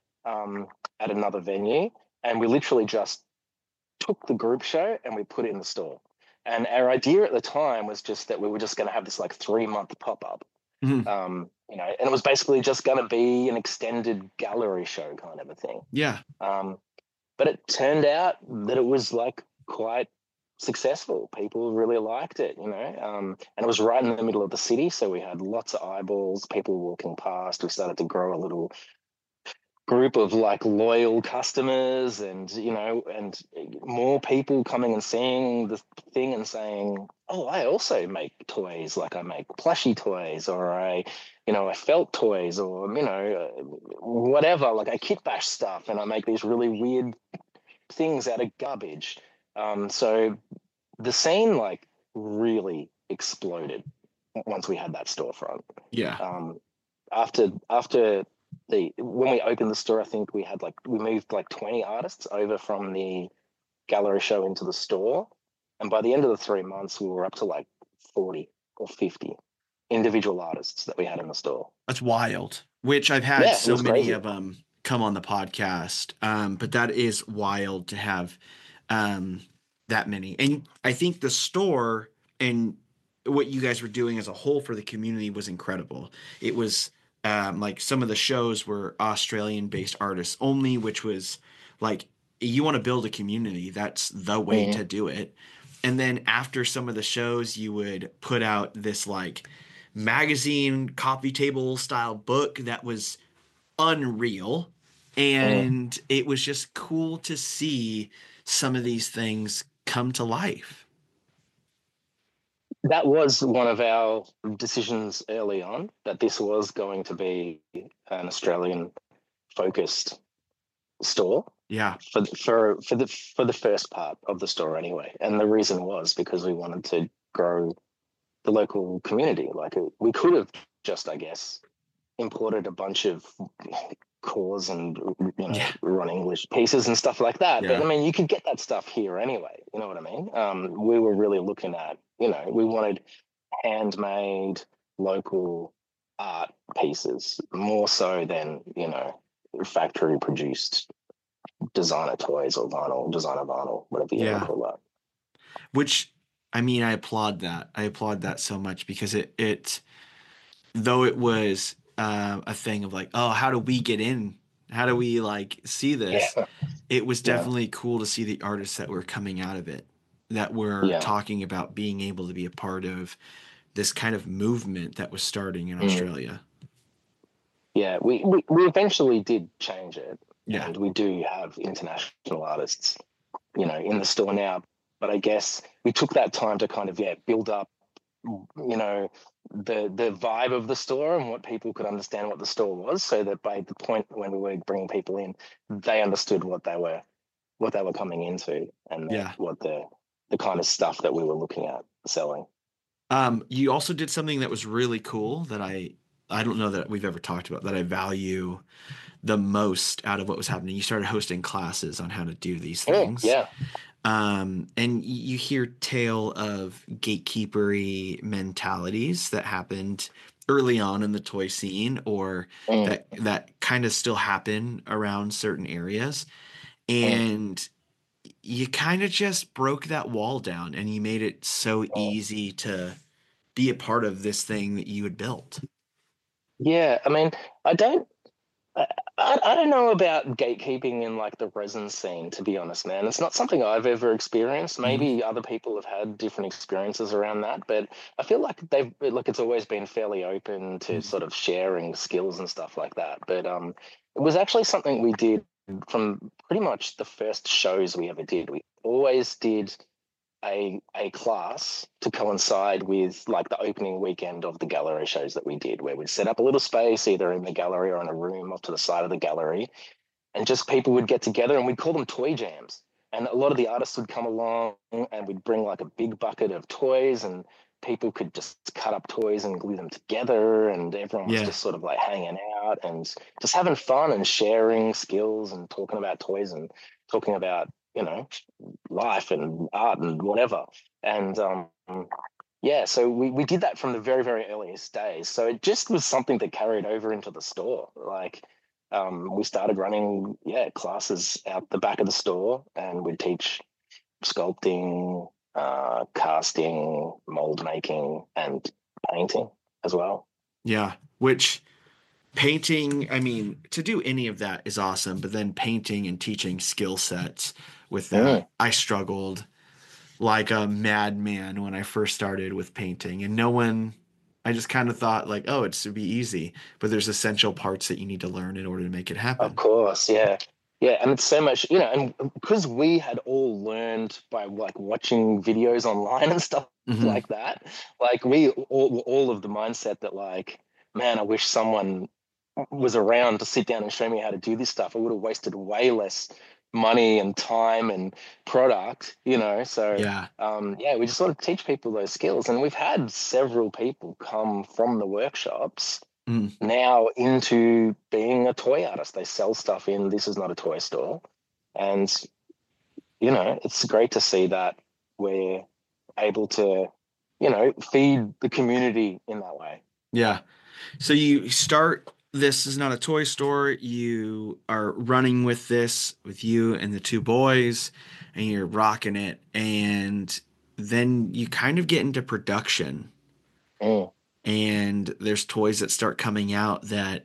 um, at another venue, and we literally just took the group show and we put it in the store. And our idea at the time was just that we were just going to have this like three month pop up, Mm-hmm. um, you know, and it was basically just going to be an extended gallery show kind of a thing. Yeah. Um, but it turned out that it was like quite successful. People really liked it, you know, um, and it was right in the middle of the city. So we had lots of eyeballs, people walking past. We started to grow a little group of like loyal customers, and, you know, and more people coming and seeing the thing and saying, oh, I also make toys, like I make plushie toys, or I, you know, I felt toys, or, you know, whatever, like I kit bash stuff, and I make these really weird things out of garbage. Um, so the scene like really exploded once we had that storefront. Yeah. Um, after after the when we opened the store, I think we had like we moved like twenty artists over from the gallery show into the store, and by the end of the three months, we were up to like forty or fifty individual artists that we had in the store. That's wild. Which I've had Yeah, it so was many crazy. of them come on the podcast, um, but that is wild to have um, that many. And I think the store and what you guys were doing as a whole for the community was incredible. It was um, like some of the shows were Australian-based artists only, which was like, you want to build a community, that's the way Mhm. to do it. And then after some of the shows, you would put out this like magazine coffee table style book that was unreal. And it was just cool to see some of these things come to life. That was one of our decisions early on, that this was going to be an Australian focused store. Yeah. For for for the for the first part of the store anyway. And the reason was because we wanted to grow the local community. Like we could have just, I guess, imported a bunch of cores and, you know, Yeah. Ron English pieces and stuff like that. Yeah. But I mean, you could get that stuff here anyway. You know what I mean? Um, we were really looking at, you know, we wanted handmade local art pieces more so than, you know, factory produced designer toys or vinyl, designer vinyl, whatever you Yeah. want to call that. Which, I mean, I applaud that. I applaud that so much because it, it though it was uh, a thing of like, oh, how do we get in? How do we like see this? Yeah. It was Yeah. definitely cool to see the artists that were coming out of it, that were Yeah. talking about being able to be a part of this kind of movement that was starting in Mm. Australia. Yeah, we, we, we eventually did change it. Yeah. And we do have international artists, you know, in the store now. But I guess we took that time to kind of, yeah, build up, you know, the the vibe of the store and what people could understand what the store was, so that by the point when we were bringing people in, they understood what they were what they were coming into, and Yeah. what the the kind of stuff that we were looking at selling. Um, you also did something that was really cool that I I don't know that we've ever talked about, that I value the most out of what was happening. You started hosting classes on how to do these things. Yeah. Um, and y- you hear tale of gatekeepery mentalities that happened early on in the toy scene, or Mm. that that kind of still happen around certain areas. And you kind of just broke that wall down, and you made it so easy to be a part of this thing that you had built. Yeah, I mean, I don't, I, I I don't know about gatekeeping in like the resin scene, to be honest, man. It's not something I've ever experienced. Maybe other people have had different experiences around that, but I feel like they've, like it's always been fairly open to sort of sharing skills and stuff like that. But um, it was actually something we did from pretty much the first shows we ever did. We always did a a class to coincide with like the opening weekend of the gallery shows that we did, where we'd set up a little space either in the gallery or in a room off to the side of the gallery, and just people would get together, and we'd call them toy jams. And a lot of the artists would come along, and we'd bring like a big bucket of toys, and people could just cut up toys and glue them together, and everyone was Yeah. just sort of like hanging out and just having fun and sharing skills and talking about toys and talking about, you know, life and art and whatever. And um, yeah, so we, we did that from the very, very earliest days. So it just was something that carried over into the store. Like um, we started running, yeah, classes out the back of the store, and we'd teach sculpting, uh, casting, mold making, and painting as well. Yeah, which painting, I mean, to do any of that is awesome, but then painting and teaching skill sets with that, Mm. I struggled like a madman when I first started with painting, and no one, I just kind of thought like, oh, it's to be easy, but there's essential parts that you need to learn in order to make it happen. Of course, yeah. Yeah, and it's so much, you know, and because we had all learned by like watching videos online and stuff Mhm. like that, like we all were all of the mindset that like, man, I wish someone was around to sit down and show me how to do this stuff. I would have wasted way less money and time and product, you know. So Yeah. um, yeah, we just sort of teach people those skills, and we've had several people come from the workshops Mm. now into being a toy artist. They sell stuff in This Is Not a Toy Store, and you know, it's great to see that we're able to, you know, feed the community in that way. Yeah. So you start, This Is Not a Toy Store. You are running with this with you and the two boys, and you're rocking it. And then you kind of get into production, Mm. and there's toys that start coming out that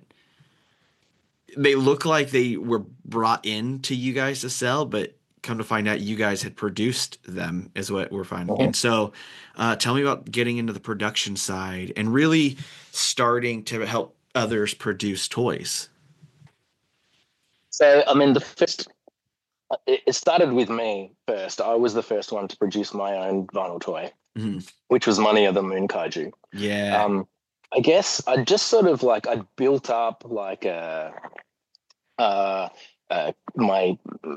they look like they were brought in to you guys to sell, but come to find out you guys had produced them is what we're finding. Mhm. And so uh, tell me about getting into the production side and really starting to help others produce toys. So, I mean, the first, it it started with me first. I was the first one to produce my own vinyl toy, Mhm. which was Money of the Moon Kaiju. Yeah. Um, I guess I just sort of like I built up like a, uh, uh, my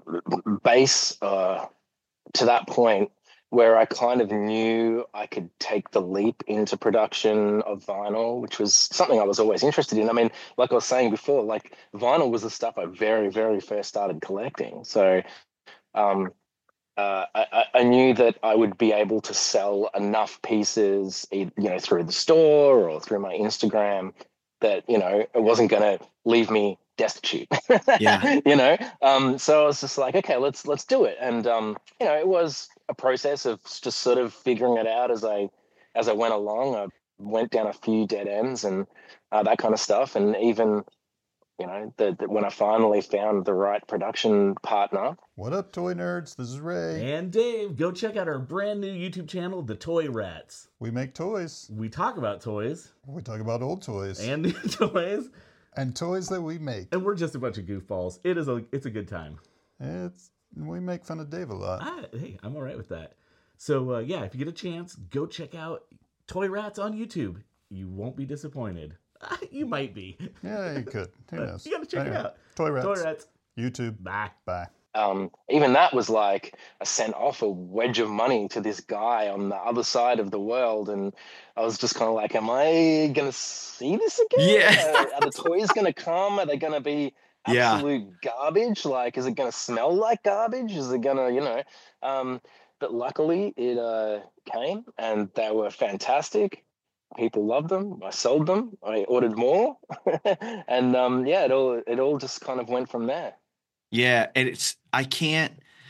base uh, to that point where I kind of knew I could take the leap into production of vinyl, which was something I was always interested in. I mean, like I was saying before, like vinyl was the stuff I very, very first started collecting. So um, uh, I, I knew that I would be able to sell enough pieces, you know, through the store or through my Instagram, that, you know, it wasn't going to leave me destitute. Yeah. You know, um, so I was just like, okay, let's let's do it. And um, you know, it was a process of just sort of figuring it out as I as I went along. I went down a few dead ends and uh, that kind of stuff. And even, you know, the, the, when I finally found the right production partner. What up, toy nerds? This is Ray. And Dave. Go check out our brand new YouTube channel, The Toy Rats. We make toys. We talk about toys. We talk about old toys. And new toys. And toys that we make. And we're just a bunch of goofballs. It is a it's a good time. It's we make fun of Dave a lot. Ah, hey, I'm all right with that. So uh, yeah, if you get a chance, go check out Toy Rats on YouTube. You won't be disappointed. You might be. Yeah, you could. Who knows? You gotta check Anyway, it out. Toy Rats. Toy Rats. YouTube. Bye. Bye. Um, even that was like I sent off a wedge of money to this guy on the other side of the world, and I was just kind of like, "Am I gonna see this again? Yeah. Are, are the toys gonna come? Are they gonna be Yeah. absolute garbage? Like, is it gonna smell like garbage? Is it gonna, you know?" Um, but luckily, it uh, came, and they were fantastic. People loved them. I sold them. I ordered more, and um, yeah, it all it all just kind of went from there. Yeah, and it's I can't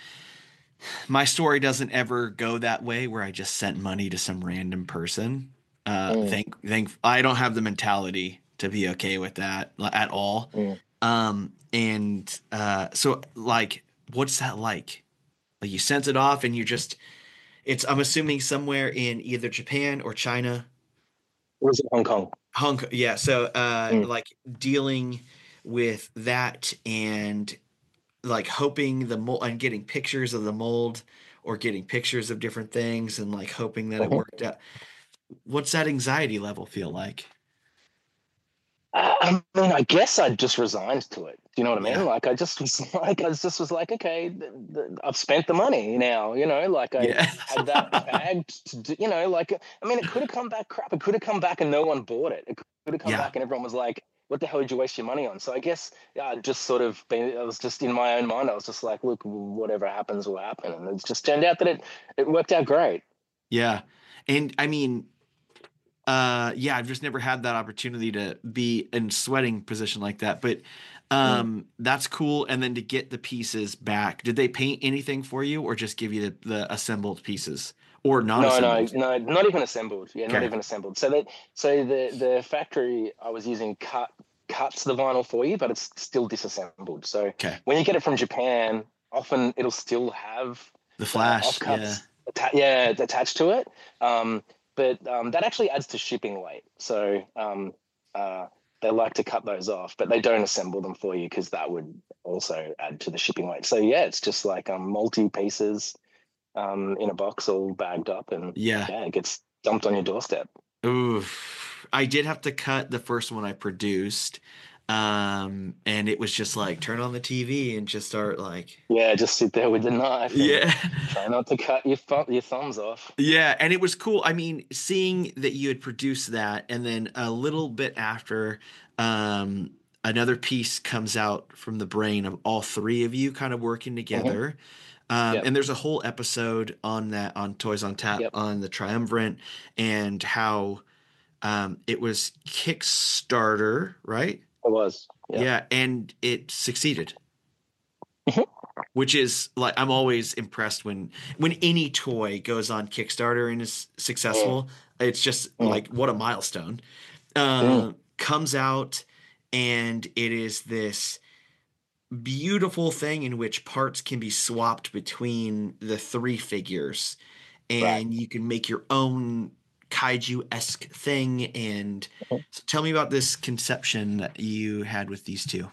my story doesn't ever go that way where I just sent money to some random person. Uh Mm. thank thank I don't have the mentality to be okay with that li- at all. Mm. Um and uh so like what's that like? Like you sent it off and you just it's I'm assuming somewhere in either Japan or China. It was in Hong Kong. Hong Kong, yeah. So uh Mm. like dealing with that and like hoping the mold and getting pictures of the mold or getting pictures of different things and like hoping that it worked out. What's that anxiety level feel like? I mean, I guess I just resigned to it. Do you know what I mean? Yeah. Like, I just was like, I just was like, okay, th- th- I've spent the money now, you know, like I Yeah. had that bagged, to do, you know, like, I mean, it could have come back crap. It could have come back and no one bought it. It could have come Yeah. back and everyone was like, what the hell did you waste your money on? So I guess, yeah, I just sort of been, I was just in my own mind. I was just like, look, whatever happens will happen. And it's just turned out that it, it worked out great. Yeah. And I mean, uh, yeah, I've just never had that opportunity to be in sweating position like that, but, um, mm. that's cool. And then to get the pieces back, did they paint anything for you or just give you the, the assembled pieces or not? No, assembled? no, no, not even assembled. Yeah. Okay. Not even assembled. So that, so the, the factory I was using cut, cuts the vinyl for you, but it's still disassembled. So okay. when you get it from Japan, often it'll still have the flash. Uh, yeah. Atta- yeah. Attached to it. Um, But um, that actually adds to shipping weight. So um, uh, they like to cut those off, but they don't assemble them for you because that would also add to the shipping weight. So, yeah, it's just like um, multi-pieces um, in a box all bagged up and yeah. yeah, it gets dumped on your doorstep. Ooh, I did have to cut the first one I produced. Um, and it was just like turn on the T V and just start like yeah, just sit there with the knife. And yeah, try not to cut your th- your thumbs off. Yeah, and it was cool. I mean, seeing that you had produced that, and then a little bit after, um, another piece comes out from the brain of all three of you kind of working together. Mm-hmm. Um, yep. And there's a whole episode on that on Toys on Tap yep. on the Triumvirate and how um, it was Kickstarter, right? It was. Yeah. yeah, and it succeeded. Mm-hmm. Which is like I'm always impressed when when any toy goes on Kickstarter and is successful. Mm. It's just mm. like what a milestone. Uh, mm. Comes out and it is this beautiful thing in which parts can be swapped between the three figures, and right. you can make your own kaiju-esque thing. And so tell me about this conception that you had with these two.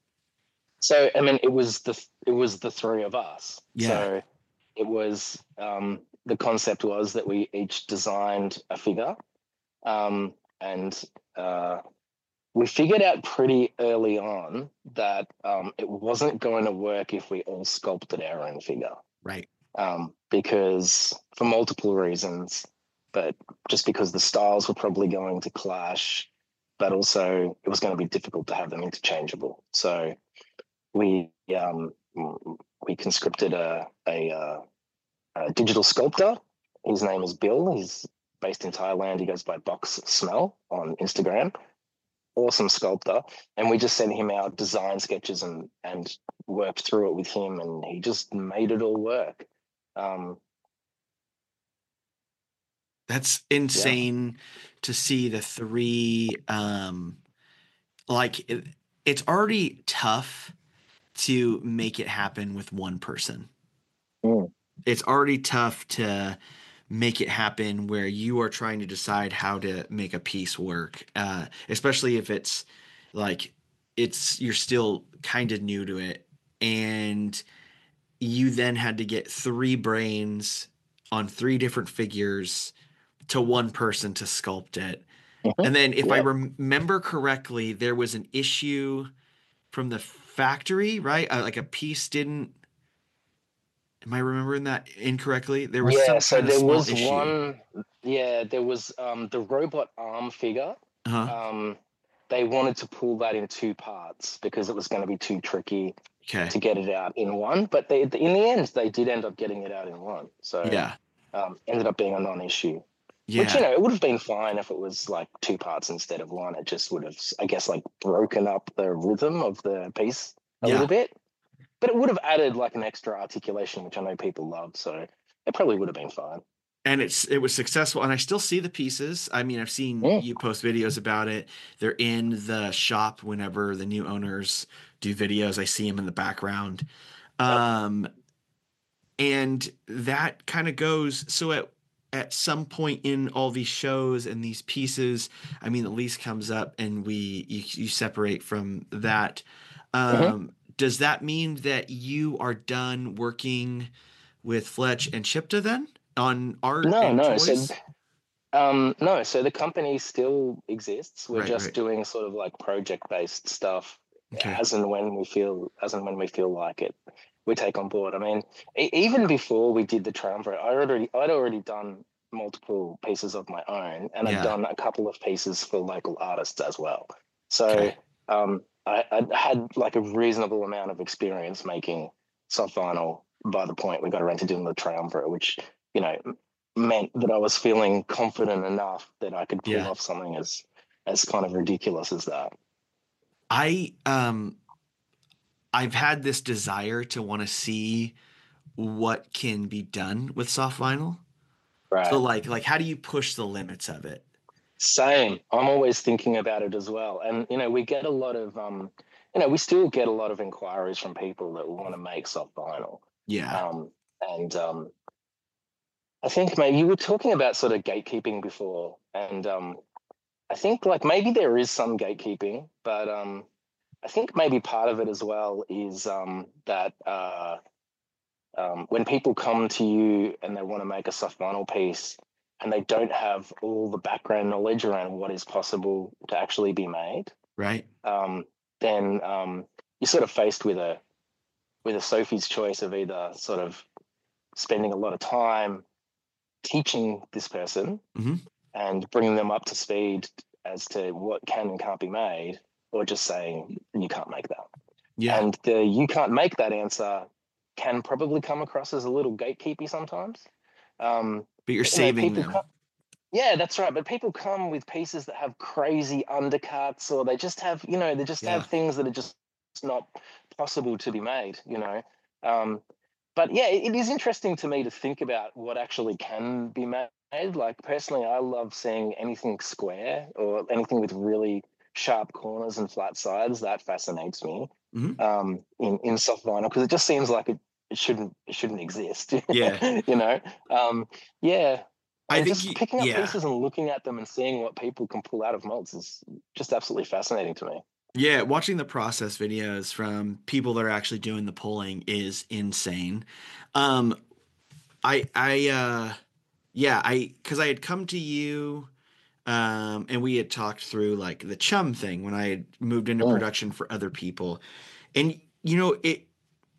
So I mean, it was the it was the three of us. Yeah. So it was um, the concept was that we each designed a figure, um, and uh, we figured out pretty early on that um, it wasn't going to work if we all sculpted our own figure. Right. Um, because for multiple reasons. But just because the styles were probably going to clash, but also it was going to be difficult to have them interchangeable. So we um, we conscripted a, a, a digital sculptor. His name is Bill. He's based in Thailand. He goes by Box Smell on Instagram. Awesome sculptor. And we just sent him our design sketches and, and worked through it with him, and he just made it all work. Um, That's insane yeah. to see the three, um, like it, it's already tough to make it happen with one person. Mm. It's already tough to make it happen where you are trying to decide how to make a piece work. Uh, especially if it's like, it's, you're still kind of new to it. And you then had to get three brains on three different figures to one person to sculpt it. Mm-hmm. And then if yeah. I rem- remember correctly, there was an issue from the factory, right? Uh, like a piece didn't, am I remembering that incorrectly? There was yeah, some so kind there of small was issue. one, yeah, there was um, the robot arm figure. Uh-huh. Um, they wanted to pull that in two parts because it was going to be too tricky okay. to get it out in one. But they, in the end, they did end up getting it out in one. So yeah, um, ended up being a non-issue. Yeah. Which, you know, it would have been fine if it was like two parts instead of one. It just would have, I guess, like broken up the rhythm of the piece a yeah. little bit. But it would have added like an extra articulation, which I know people love. So it probably would have been fine. And it's it was successful. And I still see the pieces. I mean, I've seen mm. you post videos about it. They're in the shop whenever the new owners do videos. I see them in the background. Um, yep. And that kind of goes, so at at some point in all these shows and these pieces, I mean, the lease comes up and we, you, you separate from that. Um, mm-hmm. Does that mean that you are done working with Fletch and Chipta then on art No, and no. toys? So, um, no. So the company still exists. We're Right, just right. doing sort of like project-based stuff Okay. as and when we feel, as and when we feel like it, we take on board. I mean, e- even before we did the triumvirate, I already, I'd already done multiple pieces of my own, and Yeah. I'd done a couple of pieces for local artists as well. So Okay. um, I, I had like a reasonable amount of experience making soft vinyl by the point we got around to doing the triumvirate, which, you know, m- meant that I was feeling confident enough that I could pull Yeah. off something as as kind of ridiculous as that. I um I've had this desire to want to see what can be done with soft vinyl. Right. So like like how do you push the limits of it? Same. I'm always thinking about it as well. And, you know, we get a lot of, um, you know, we still get a lot of inquiries from people that want to make soft vinyl. Yeah. Um, and um, I think, mate, you were talking about sort of gatekeeping before. And um, I think, like, maybe there is some gatekeeping, but um, I think maybe part of it as well is um, that uh, um, when people come to you and they want to make a soft vinyl piece, and they don't have all the background knowledge around what is possible to actually be made, Right. um, then um, you're sort of faced with a with a Sophie's choice of either sort of spending a lot of time teaching this person Mhm. and bringing them up to speed as to what can and can't be made, or just saying you can't make that. Yeah. And the you can't make that answer can probably come across as a little gatekeepy sometimes. Um, But you're you know, saving people them. come- yeah, that's right. But people come with pieces that have crazy undercuts, or they just have, you know, they just Yeah. have things that are just not possible to be made, you know. Um, but yeah, it, it is interesting to me to think about what actually can be made. Like personally, I love seeing anything square or anything with really sharp corners and flat sides. That fascinates me Mhm. um, in in soft vinyl, because it just seems like it, it shouldn't it shouldn't exist. Yeah. you know. Um, yeah. I And think just you- picking up yeah. pieces and looking at them and seeing what people can pull out of molds is just absolutely fascinating to me. Yeah, watching the process videos from people that are actually doing the pulling is insane. Um, I, I, uh, yeah, I, cause I had come to you, um, and we had talked through like the chum thing when I had moved into Mm. production for other people. And, you know, it,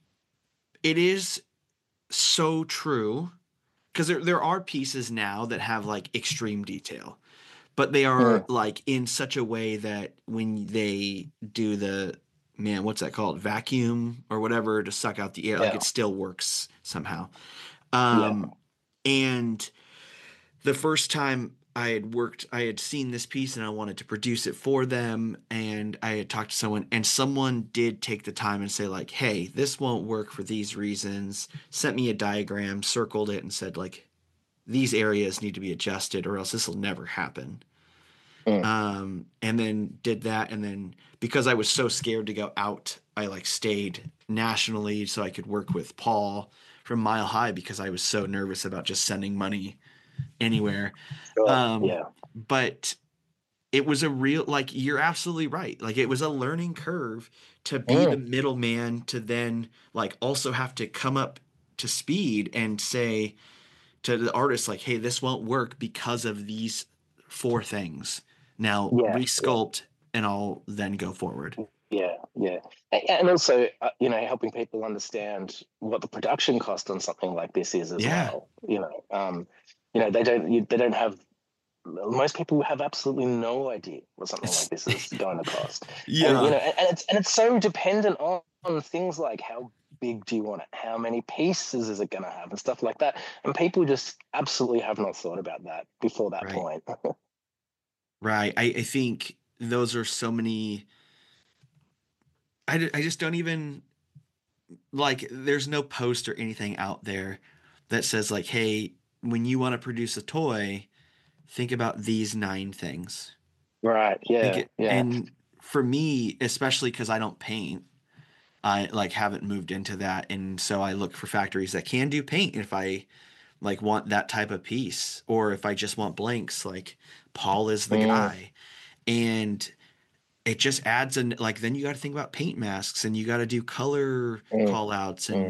it is so true because there, there are pieces now that have like extreme detail, but they are Mm. like in such a way that when they do the man, what's that called? Vacuum or whatever to suck out the air, like Yeah. it still works somehow. Um, and the first time I had worked, I had seen this piece and I wanted to produce it for them. And I had talked to someone, and someone did take the time and say, like, hey, this won't work for these reasons. Sent me a diagram, circled it, and said, like, these areas need to be adjusted or else this will never happen. Mm. Um, and then did that. And then because I was so scared to go out, I like stayed nationally so I could work with Paul from Mile High because I was so nervous about just sending money anywhere. Sure. Um, yeah. but it was a real, like, you're absolutely right. Like, it was a learning curve to be Mm. the middleman to then like also have to come up to speed and say to the artist, like, hey, this won't work because of these four things. Now Yeah, resculpt and I'll then go forward. Yeah, yeah, A- and also uh, you know, helping people understand what the production cost on something like this is as Yeah. well. You know, um, you know, they don't you, they don't have. Most people have absolutely no idea what something like this is going to cost. Yeah. And, you know, and, and it's and it's so dependent on, on things like how big do you want it, how many pieces is it going to have, and stuff like that. And people just absolutely have not thought about that before that Right. point. Right. I, I think those are so many. I, d- I just don't even like, there's no post or anything out there that says, like, hey, when you want to produce a toy, think about these nine things. Right. Yeah. Think it- yeah. And for me, especially because I don't paint, I like haven't moved into that. And so I look for factories that can do paint if I like want that type of piece, or if I just want blanks, like Paul is the Mm. guy. And it just adds an, like, then you got to think about paint masks and you got to do color Mm. call outs and Mm.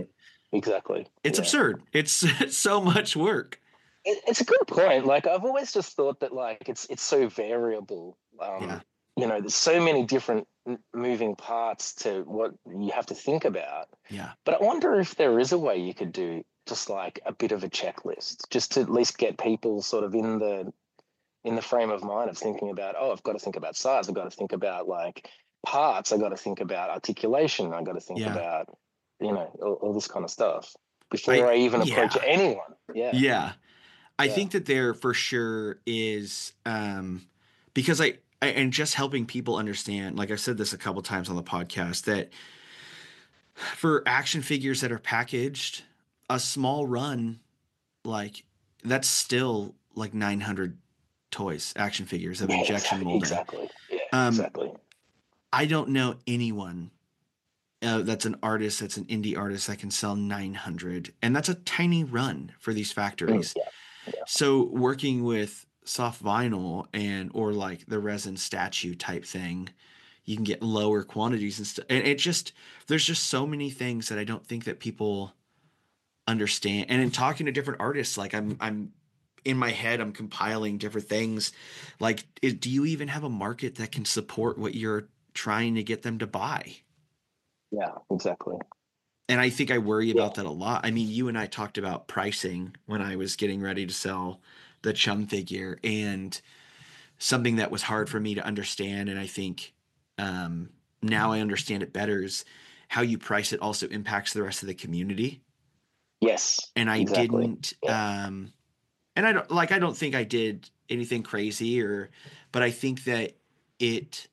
exactly. It's yeah. absurd. It's so much work. It, it's a good point. Like I've always just thought that like it's it's so variable. Um, Yeah. You know, there's so many different m- moving parts to what you have to think about. Yeah. But I wonder if there is a way you could do just like a bit of a checklist, just to at least get people sort of in the in the frame of mind of thinking about, oh, I've got to think about size. I've got to think about like parts. I've got to think about articulation. I've got to think Yeah. about, you know, all, all this kind of stuff before I- I, even approach yeah. anyone. Yeah. Yeah. I Yeah. think that there for sure is, um, because I, I, and just helping people understand, like I've said this a couple times on the podcast, that for action figures that are packaged, a small run, like that's still like nine hundred toys, action figures of Yeah, injection exactly, molding. Exactly. Yeah, Um, exactly. I don't know anyone uh, that's an artist, that's an indie artist that can sell nine hundred. And that's a tiny run for these factories. Mm, yeah, yeah. So working with soft vinyl and or like the resin statue type thing, you can get lower quantities and stuff. And it just, there's just so many things that I don't think that people understand. And in talking to different artists, like I'm, I'm in my head, I'm compiling different things. Like, it, do you even have a market that can support what you're trying to get them to buy? Yeah, exactly. And I think I worry about that a lot. I mean, you and I talked about pricing when I was getting ready to sell the Chum figure, and something that was hard for me to understand. And I think um, now I understand it better is how you price it also impacts the rest of the community. Yes. And I exactly. didn't, Yeah. um, and I don't like, I don't think I did anything crazy or, but I think that it,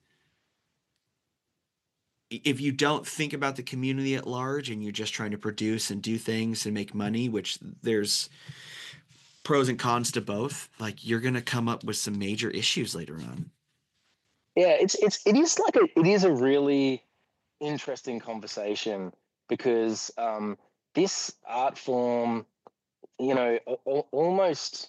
if you don't think about the community at large and you're just trying to produce and do things and make money, which there's pros and cons to both, like you're going to come up with some major issues later on. Yeah, it's it's it is like a it is a really interesting conversation because um, this art form, you know, al- almost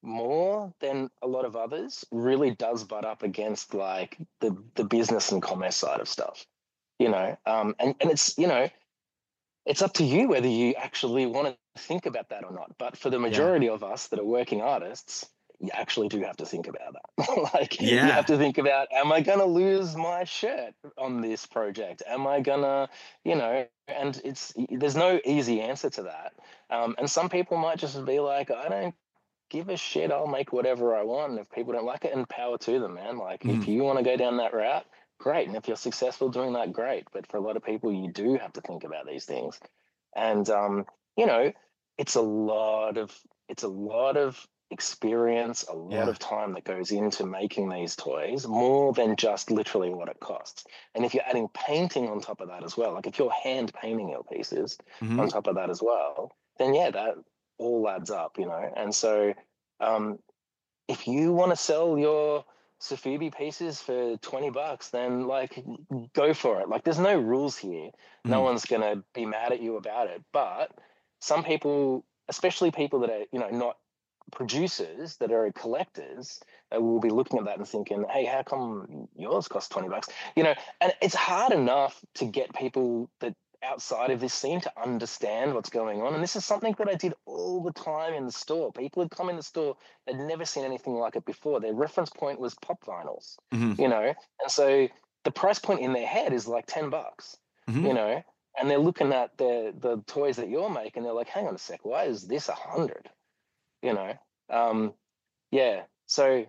more than a lot of others, really does butt up against like the the business and commerce side of stuff. You know, um, and and it's you know, it's up to you whether you actually want to think about that or not. But for the majority of us that are working artists, you actually do have to think about that. Like Yeah. you have to think about, am I going to lose my shirt on this project? Am I going to, you know, and it's, there's no easy answer to that. Um, and some people might just be like, I don't give a shit. I'll make whatever I want. And if people don't like it, and power to them, man. Like Mhm. if you want to go down that route, great. And if you're successful doing that, great. But for a lot of people, you do have to think about these things. And, um, you know, it's a lot of, it's a lot of experience, a lot Yeah. of time that goes into making these toys, more than just literally what it costs. And if you're adding painting on top of that as well, like if you're hand painting your pieces Mhm. on top of that as well, then yeah, that all adds up, you know. And so um, if you want to sell your Sofubi pieces for twenty bucks, then like go for it. Like there's no rules here. No Mm. one's going to be mad at you about it. But some people, especially people that are, you know, not producers, that are collectors, uh, will be looking at that and thinking, hey, how come yours costs twenty bucks? You know, and it's hard enough to get people that outside of this scene to understand what's going on. And this is something that I did all the time in the store. People would come in the store, they'd never seen anything like it before. Their reference point was pop vinyls, Mhm. you know, and so the price point in their head is like ten bucks, Mhm. you know, and they're looking at the the toys that you're making. They're like, hang on a sec, why is this a hundred? You know, um, yeah. So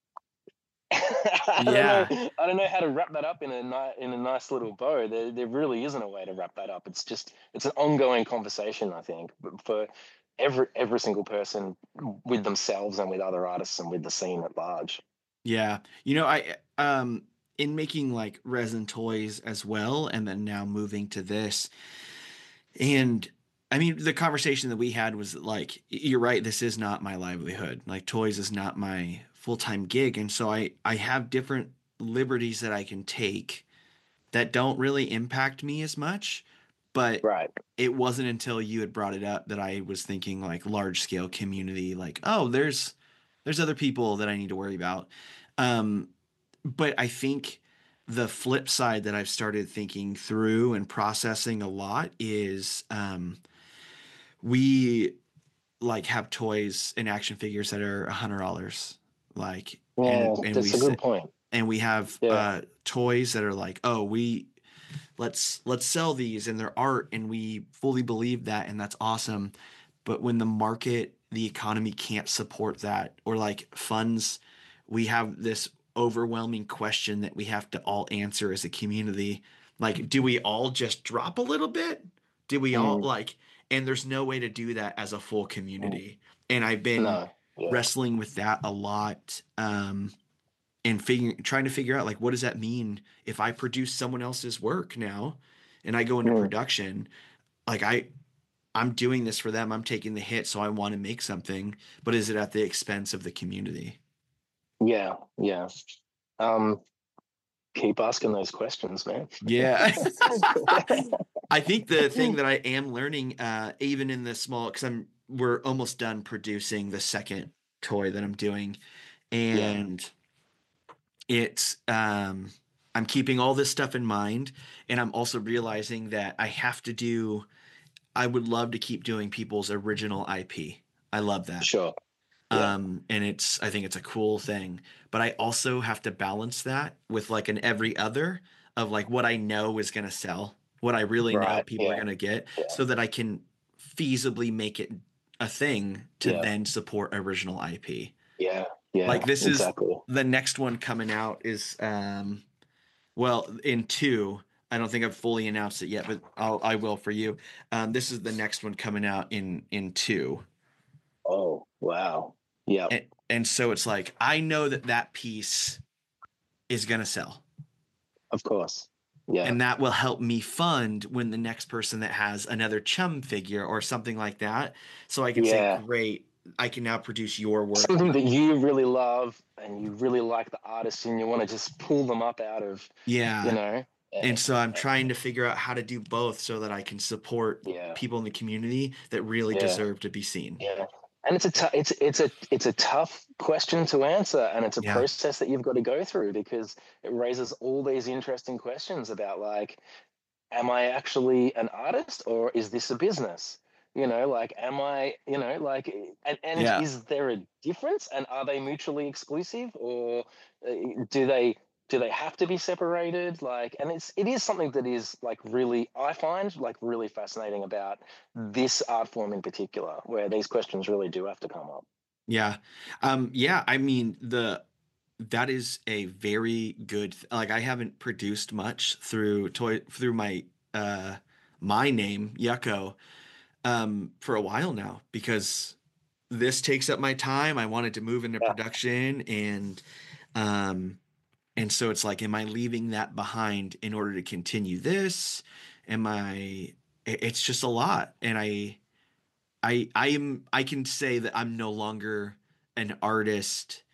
I Yeah. don't know. I don't know how to wrap that up in a ni- in a nice little bow. There, there really isn't a way to wrap that up. It's just it's an ongoing conversation, I think, for every every single person with themselves and with other artists and with the scene at large. Yeah. You know, I, um, in making like resin toys as well, and then now moving to this, and I mean, the conversation that we had was like, you're right, this is not my livelihood. Like toys is not my full-time gig. And so I, I have different liberties that I can take that don't really impact me as much. But Right. it wasn't until you had brought it up that I was thinking like large scale community, like, oh, there's, there's other people that I need to worry about. Um, but I think the flip side that I've started thinking through and processing a lot is, um, we like have toys and action figures that are a hundred dollars. Like, Yeah, and, and that's we a good sit- point. and we have Yeah. uh, toys that are like, oh, we let's let's sell these and they're art, and we fully believe that, and that's awesome. But when the market, the economy can't support that, or like funds, we have this overwhelming question that we have to all answer as a community. Like, do we all just drop a little bit? Do we all Mm. like? And there's no way to do that as a full community. And I've been No. Yeah. wrestling with that a lot, um, and figuring, trying to figure out like, what does that mean if I produce someone else's work now, and I go into Mm. production? Like I, I'm doing this for them. I'm taking the hit, so I want to make something. But is it at the expense of the community? Yeah, yeah. Um, keep asking those questions, man. Yeah. I think the thing that I am learning, uh, even in the small, because I'm we're almost done producing the second toy that I'm doing, and it's um, I'm keeping all this stuff in mind, and I'm also realizing that I have to do. I would love to keep doing people's original I P. I love that. Sure. Yeah. Um, and it's, I think it's a cool thing, but I also have to balance that with like an every other of like what I know is going to sell, what I really know Right, people are yeah, going to get, yeah. so that I can feasibly make it a thing to Yeah. then support original I P. Yeah, yeah. Like this exactly. is the next one coming out is, um, well, in two, I don't think I've fully announced it yet, but I'll, I will for you. Um, this is the next one coming out in, in two. Oh, wow. Yeah. And, and so it's like, I know that that piece is going to sell. Of course. Yeah. And that will help me fund when the next person that has another chum figure or something like that. So I can Yeah. say, great, I can now produce your work. Something that you really love and you really like the artist and you want to just pull them up out of, Yeah. you know. And so I'm trying to figure out how to do both so that I can support Yeah. people in the community that really Yeah. deserve to be seen. Yeah. And it's a t- it's it's a it's a tough question to answer, and it's a Yeah. process that you've got to go through because it raises all these interesting questions about like, am I actually an artist or is this a business? You know, like, am I, you know, like, and, and Yeah. is there a difference, and are they mutually exclusive, or uh, do they do they have to be separated? Like, and it's it is something that is like really, I find like really fascinating about this art form in particular, where these questions really do have to come up. Yeah. Um, yeah. I mean, the, that is a very good, th- like I haven't produced much through toy, through my, uh, my name, Yucko, um, for a while now, because this takes up my time. I wanted to move into Yeah. production, and, um, and so it's like, am I leaving that behind in order to continue this? Am I, it- it's just a lot. And I, I, I am, I can say that I'm no longer an artist,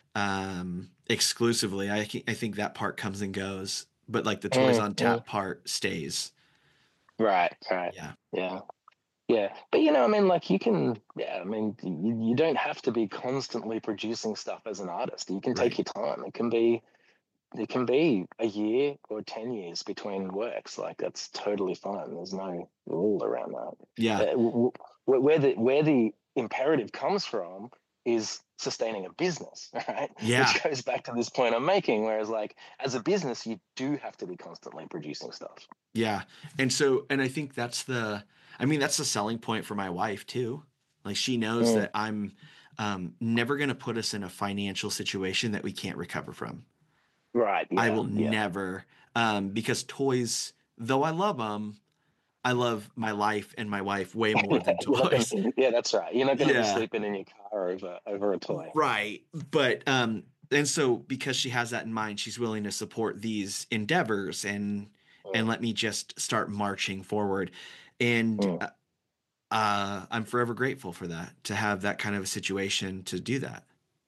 um, exclusively. I, I think that part comes and goes, but like the Toys Mm, on Tap part stays. Right, right. Yeah. Yeah. Yeah. But, you know, I mean, like you can, yeah, I mean, you, you don't have to be constantly producing stuff as an artist. You can take Right. your time. It can be, it can be a year or ten years between works. Like that's totally fine. There's no rule around that. Yeah. Uh, w- w- where where the, where the imperative comes from is sustaining a business, right? Yeah. Which goes back to this point I'm making, whereas like as a business, you do have to be constantly producing stuff. Yeah. And so, and I think that's the, I mean, that's the selling point for my wife too. Like she knows Mm. that I'm, um, never going to put us in a financial situation that we can't recover from. Right. Yeah, I will yeah. never, um, because toys, though I love them, I love my life and my wife way more than You're not toys. gonna- yeah, that's right. You're not going to Yeah. be sleeping in your car over over a toy. Right. But, um, and so because she has that in mind, she's willing to support these endeavors and, and let me just start marching forward. And, Mm. uh, uh, I'm forever grateful for that, to have that kind of a situation to do that.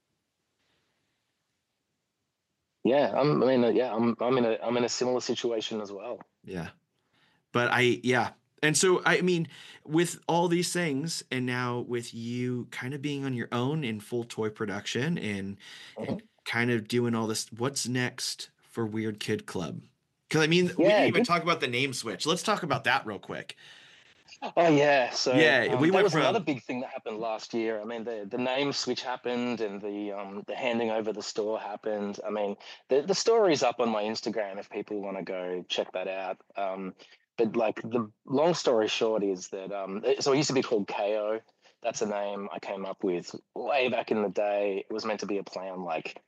Yeah, I'm, I mean, uh, yeah, I'm I'm in a I'm in a similar situation as well. Yeah. But I, yeah. And so, I mean, with all these things, and now with you kind of being on your own in full toy production and, and kind of doing all this, what's next for Weird Kid Club? Because I mean, we Yeah, didn't even good- talk about the name switch. Let's talk about that real quick. Oh yeah, so Yeah, um, we that went was from another big thing that happened last year. I mean, the the name switch happened, and the um the handing over the store happened. I mean, the the story's up on my Instagram if people want to go check that out. Um, but like the long story short is that um, it- so it used to be called K O. That's a name I came up with way back in the day. It was meant to be a play on like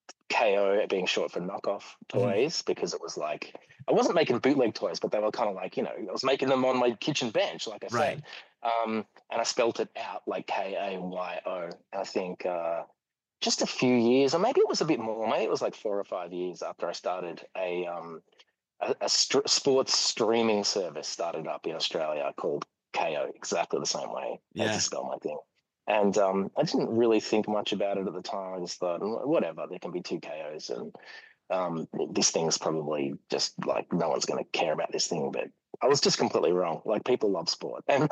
K O being short for knockoff toys because it was like I wasn't making bootleg toys, but they were kind of like, you know, I was making them on my kitchen bench, like I Right. said. Um, and I spelt it out like K A Y O. I think uh, just a few years, or maybe it was a bit more, maybe it was like four or five years after I started a um, a, a st- sports streaming service started up in Australia called K O, exactly the same way as Yeah. you spell my thing. And um, I didn't really think much about it at the time. I just thought, "Mm, whatever, there can be two K Os, and um, this thing's probably just like no one's going to care about this thing. But I was just completely wrong. Like people love sport, and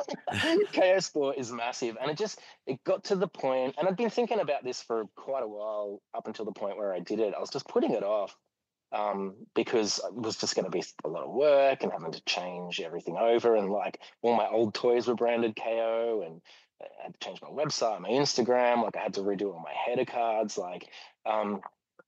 K O Sport is massive. And it just it got to the point, and I'd been thinking about this for quite a while up until the point where I did it. I was just putting it off um, because it was just going to be a lot of work and having to change everything over. And like all my old toys were branded K O, and I had to change my website, my Instagram. Like I had to redo all my header cards. Like, um,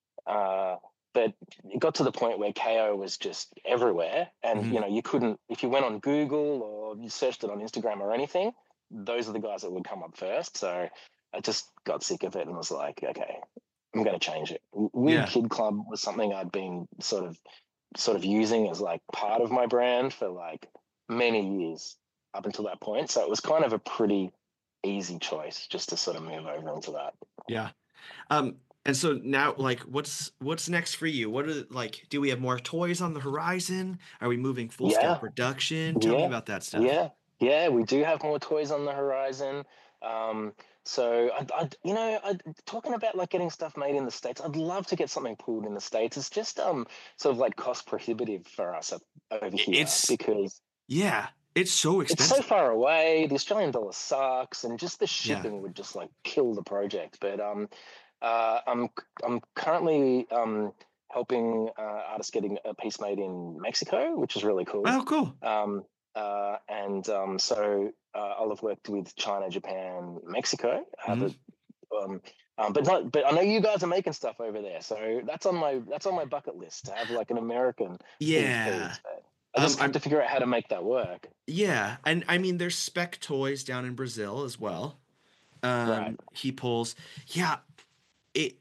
uh, but it got to the point where K O was just everywhere, and Mhm. you know you couldn't if you went on Google or you searched it on Instagram or anything. Those are the guys that would come up first. So I just got sick of it and was like, okay, I'm going to change it. Weird Yeah. Kid Club was something I'd been sort of sort of using as like part of my brand for like many years up until that point. So it was kind of a pretty easy choice just to sort of move over into that. Yeah. Um, and so now, like, what's what's next for you? What are like? Do we have more toys on the horizon? Are we moving full scale Yeah. production? Tell me Yeah. about that stuff. Yeah. Yeah. We do have more toys on the horizon. Um, so I, I, you know, I, talking about like getting stuff made in the States, I'd love to get something pulled in the States. It's just um sort of like cost prohibitive for us up, over here It's because yeah, it's so it's expensive. so far away. The Australian dollar sucks, and just the Yeah. shipping would just like kill the project. But um, uh, I'm I'm currently um helping uh, artists getting a piece made in Mexico, which is really cool. Oh, cool. Um, uh, and um, so uh, I'll have worked with China, Japan, Mexico. I have Mhm. a, um, um, but not. But I know you guys are making stuff over there, so that's on my that's on my bucket list to have like an American big Yeah. piece. But I Um, just have I'm- to figure out how to make that work. Yeah, and I mean, there's Spec Toys down in Brazil as well. Um, Right. He pulls. Yeah, it.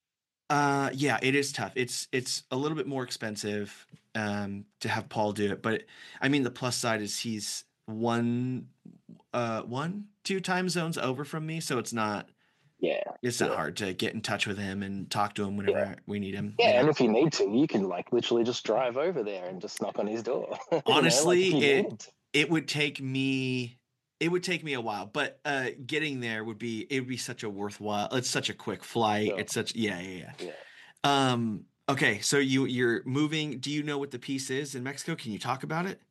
Uh, yeah, it is tough. It's it's a little bit more expensive um to have Paul do it, but I mean, the plus side is he's one, uh, one, two time zones over from me, so it's not. Yeah. It's not yeah. hard to get in touch with him and talk to him whenever we need him. Yeah, you know? and if you need to, you can like literally just drive over there and just knock on his door. You know, like, Honestly, if you it needed to. it would take me it would take me a while, but uh getting there would be it would be such a worthwhile. It's such a quick flight. Sure. It's such yeah, yeah, yeah. Yeah. Um okay, so you you're moving. Do you know what the piece is in Mexico? Can you talk about it?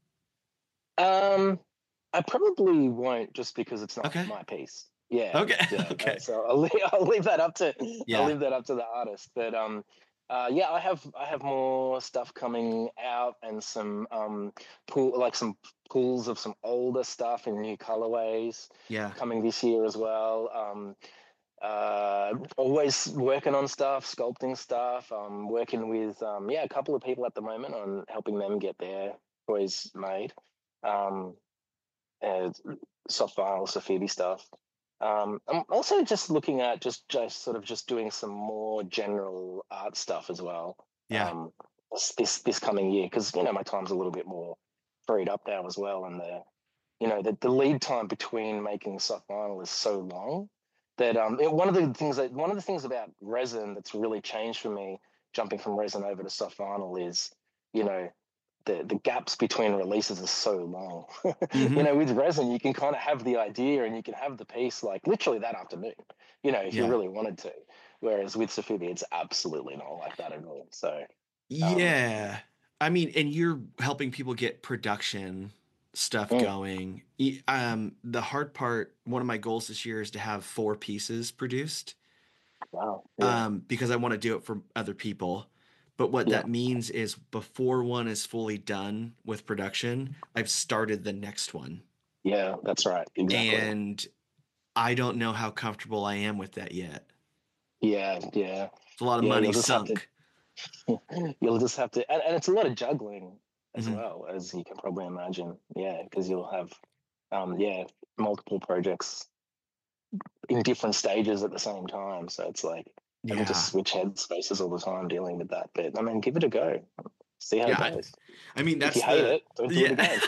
Um, I probably won't just because it's not Okay. my piece. Yeah. Okay. Yeah. Okay. uh, so I'll leave, I'll leave that up to Yeah. I'll leave that up to the artist. But um, uh, yeah, I have I have more stuff coming out and some um pool like some pools of some older stuff in new colorways Yeah. coming this year as well. Um, uh, always working on stuff, sculpting stuff. Um, working with um, yeah, a couple of people at the moment on helping them get their toys made. Um, uh, soft vinyl, Sophibi stuff. Um, I'm also just looking at just just sort of just doing some more general art stuff as well. Yeah. Um, this this, this coming year because you know my time's a little bit more freed up now as well, and the you know the, the lead time between making soft vinyl is so long that um it- one of the things that one of the things about resin that's really changed for me jumping from resin over to soft vinyl is you know the the gaps between releases are so long. Mhm. You know, with resin you can kind of have the idea and you can have the piece like literally that afternoon. You know, if Yeah. you really wanted to. Whereas with Sophibi, it's absolutely not like that at all. So um, Yeah. I mean, and you're helping people get production stuff Mm. going. Y- Um, the hard part, one of my goals this year is to have four pieces produced. wow. Yeah. Um, because I want to do it for other people. But what Yeah. that means is before one is fully done with production, I've started the next one. Yeah, that's right. Exactly. And I don't know how comfortable I am with that yet. Yeah, yeah. It's a lot of yeah, money you'll just have sunk. to, you'll just have to, and, and it's a lot of juggling as Mhm. well, as you can probably imagine. Yeah, because you'll have, um, yeah, multiple projects in different stages at the same time. So it's like having to Yeah. switch head spaces all the time dealing with that. But I mean, give it a go. See how Yeah, I- it goes. I mean, If that's you hate the it, don't do it again.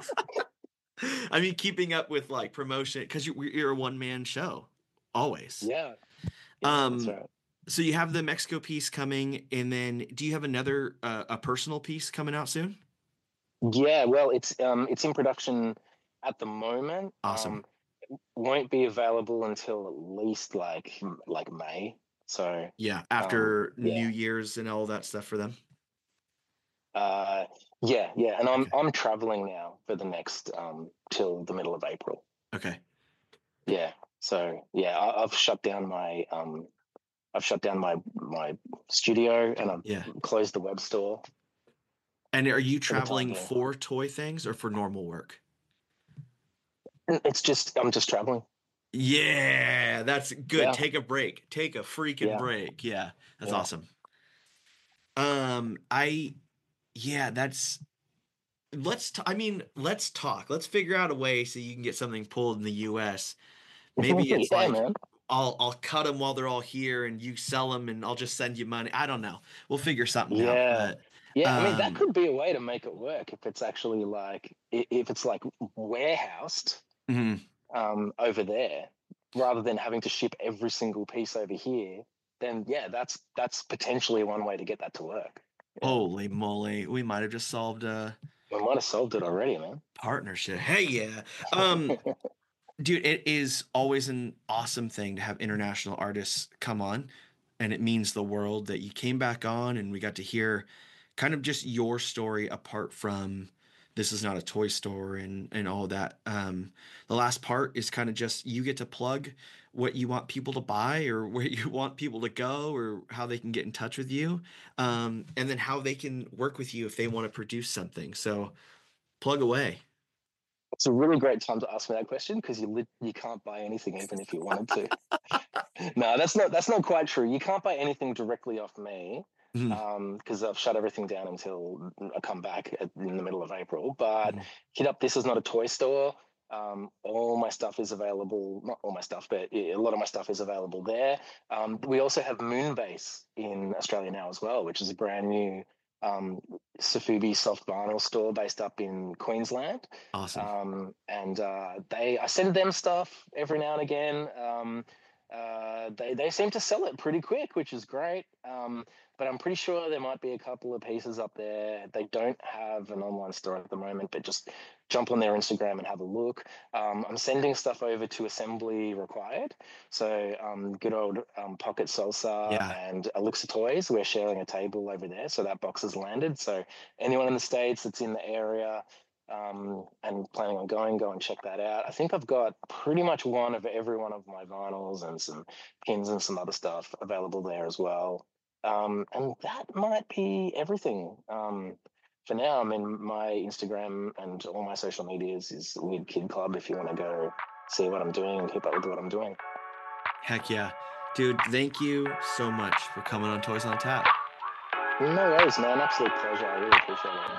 I mean, keeping up with like promotion because you, you're a one man show, always. Yeah. Yeah, Um. that's right. So you have the Mexico piece coming, and then do you have another uh, a personal piece coming out soon? Yeah, well, it's um, it's in production at the moment. Awesome. Um, it won't be available until at least like m- like May. So Yeah, after yeah. New Year's and all that stuff for them. uh, yeah, yeah, and I'm I'm traveling now for the next um till the middle of April. Okay. Yeah, so yeah, I, I've shut down my um, I've shut down my my studio and I've Yeah. closed the web store. And are you For the time traveling being. for toy things or for normal work? It's just I'm just traveling. Yeah, that's good. Yeah. Take a break. Take a freaking Yeah. break. Yeah, that's Yeah. awesome. Um, I, yeah, that's. Let's. T- I mean, let's talk. Let's figure out a way so you can get something pulled in the U S. Maybe it's Yeah, like man. I'll I'll cut them while they're all here, and you sell them, and I'll just send you money. I don't know. We'll figure something out. Yeah. But, Yeah, I mean that um, could be a way to make it work if it's actually like i- if it's like warehoused mhm. um, over there rather than having to ship every single piece over here. Then yeah, that's that's potentially one way to get that to work. Holy moly, we might have just solved a We might have solved it already, man. partnership. Hey, yeah. Um, dude, it is always an awesome thing to have international artists come on, and it means the world that you came back on and we got to hear kind of just your story apart from This Is Not a Toy Store and and all that. Um, the last part is kind of just you get to plug what you want people to buy or where you want people to go or how they can get in touch with you, um, and then how they can work with you if they want to produce something. So plug away. It's a really great time to ask me that question because you lit- you can't buy anything even if you wanted to. No, that's not that's not quite true. You can't buy anything directly off me Mhm. because I've shut everything down until I come back at, in the middle of April. But Mhm. hit up This Is Not a Toy Store. Um, all my stuff is available. Not all my stuff, but a lot of my stuff is available there. Um, we also have Moonbase in Australia now as well, which is a brand new um, Sofubi soft vinyl store based up in Queensland. Awesome. Um, and uh, they, I send them stuff every now and again. Um, uh, they they seem to sell it pretty quick, which is great. Um, but I'm pretty sure there might be a couple of pieces up there. They don't have an online store at the moment, but just jump on their Instagram and have a look. Um, I'm sending stuff over to Assembly Required. So um, good old um, Pocket Salsa Yeah. and Elixir Toys, we're sharing a table over there. So that box has landed. So anyone in the States that's in the area um, and planning on going, go and check that out. I think I've got pretty much one of every one of my vinyls and some pins and some other stuff available there as well. Um, and that might be everything. Um, for now, I mean, my Instagram and all my social medias is Weird Kid Club if you want to go see what I'm doing and keep up with what I'm doing. Heck yeah. Dude, thank you so much for coming on Toys on Tap. No worries, man. Absolute pleasure. I really appreciate it.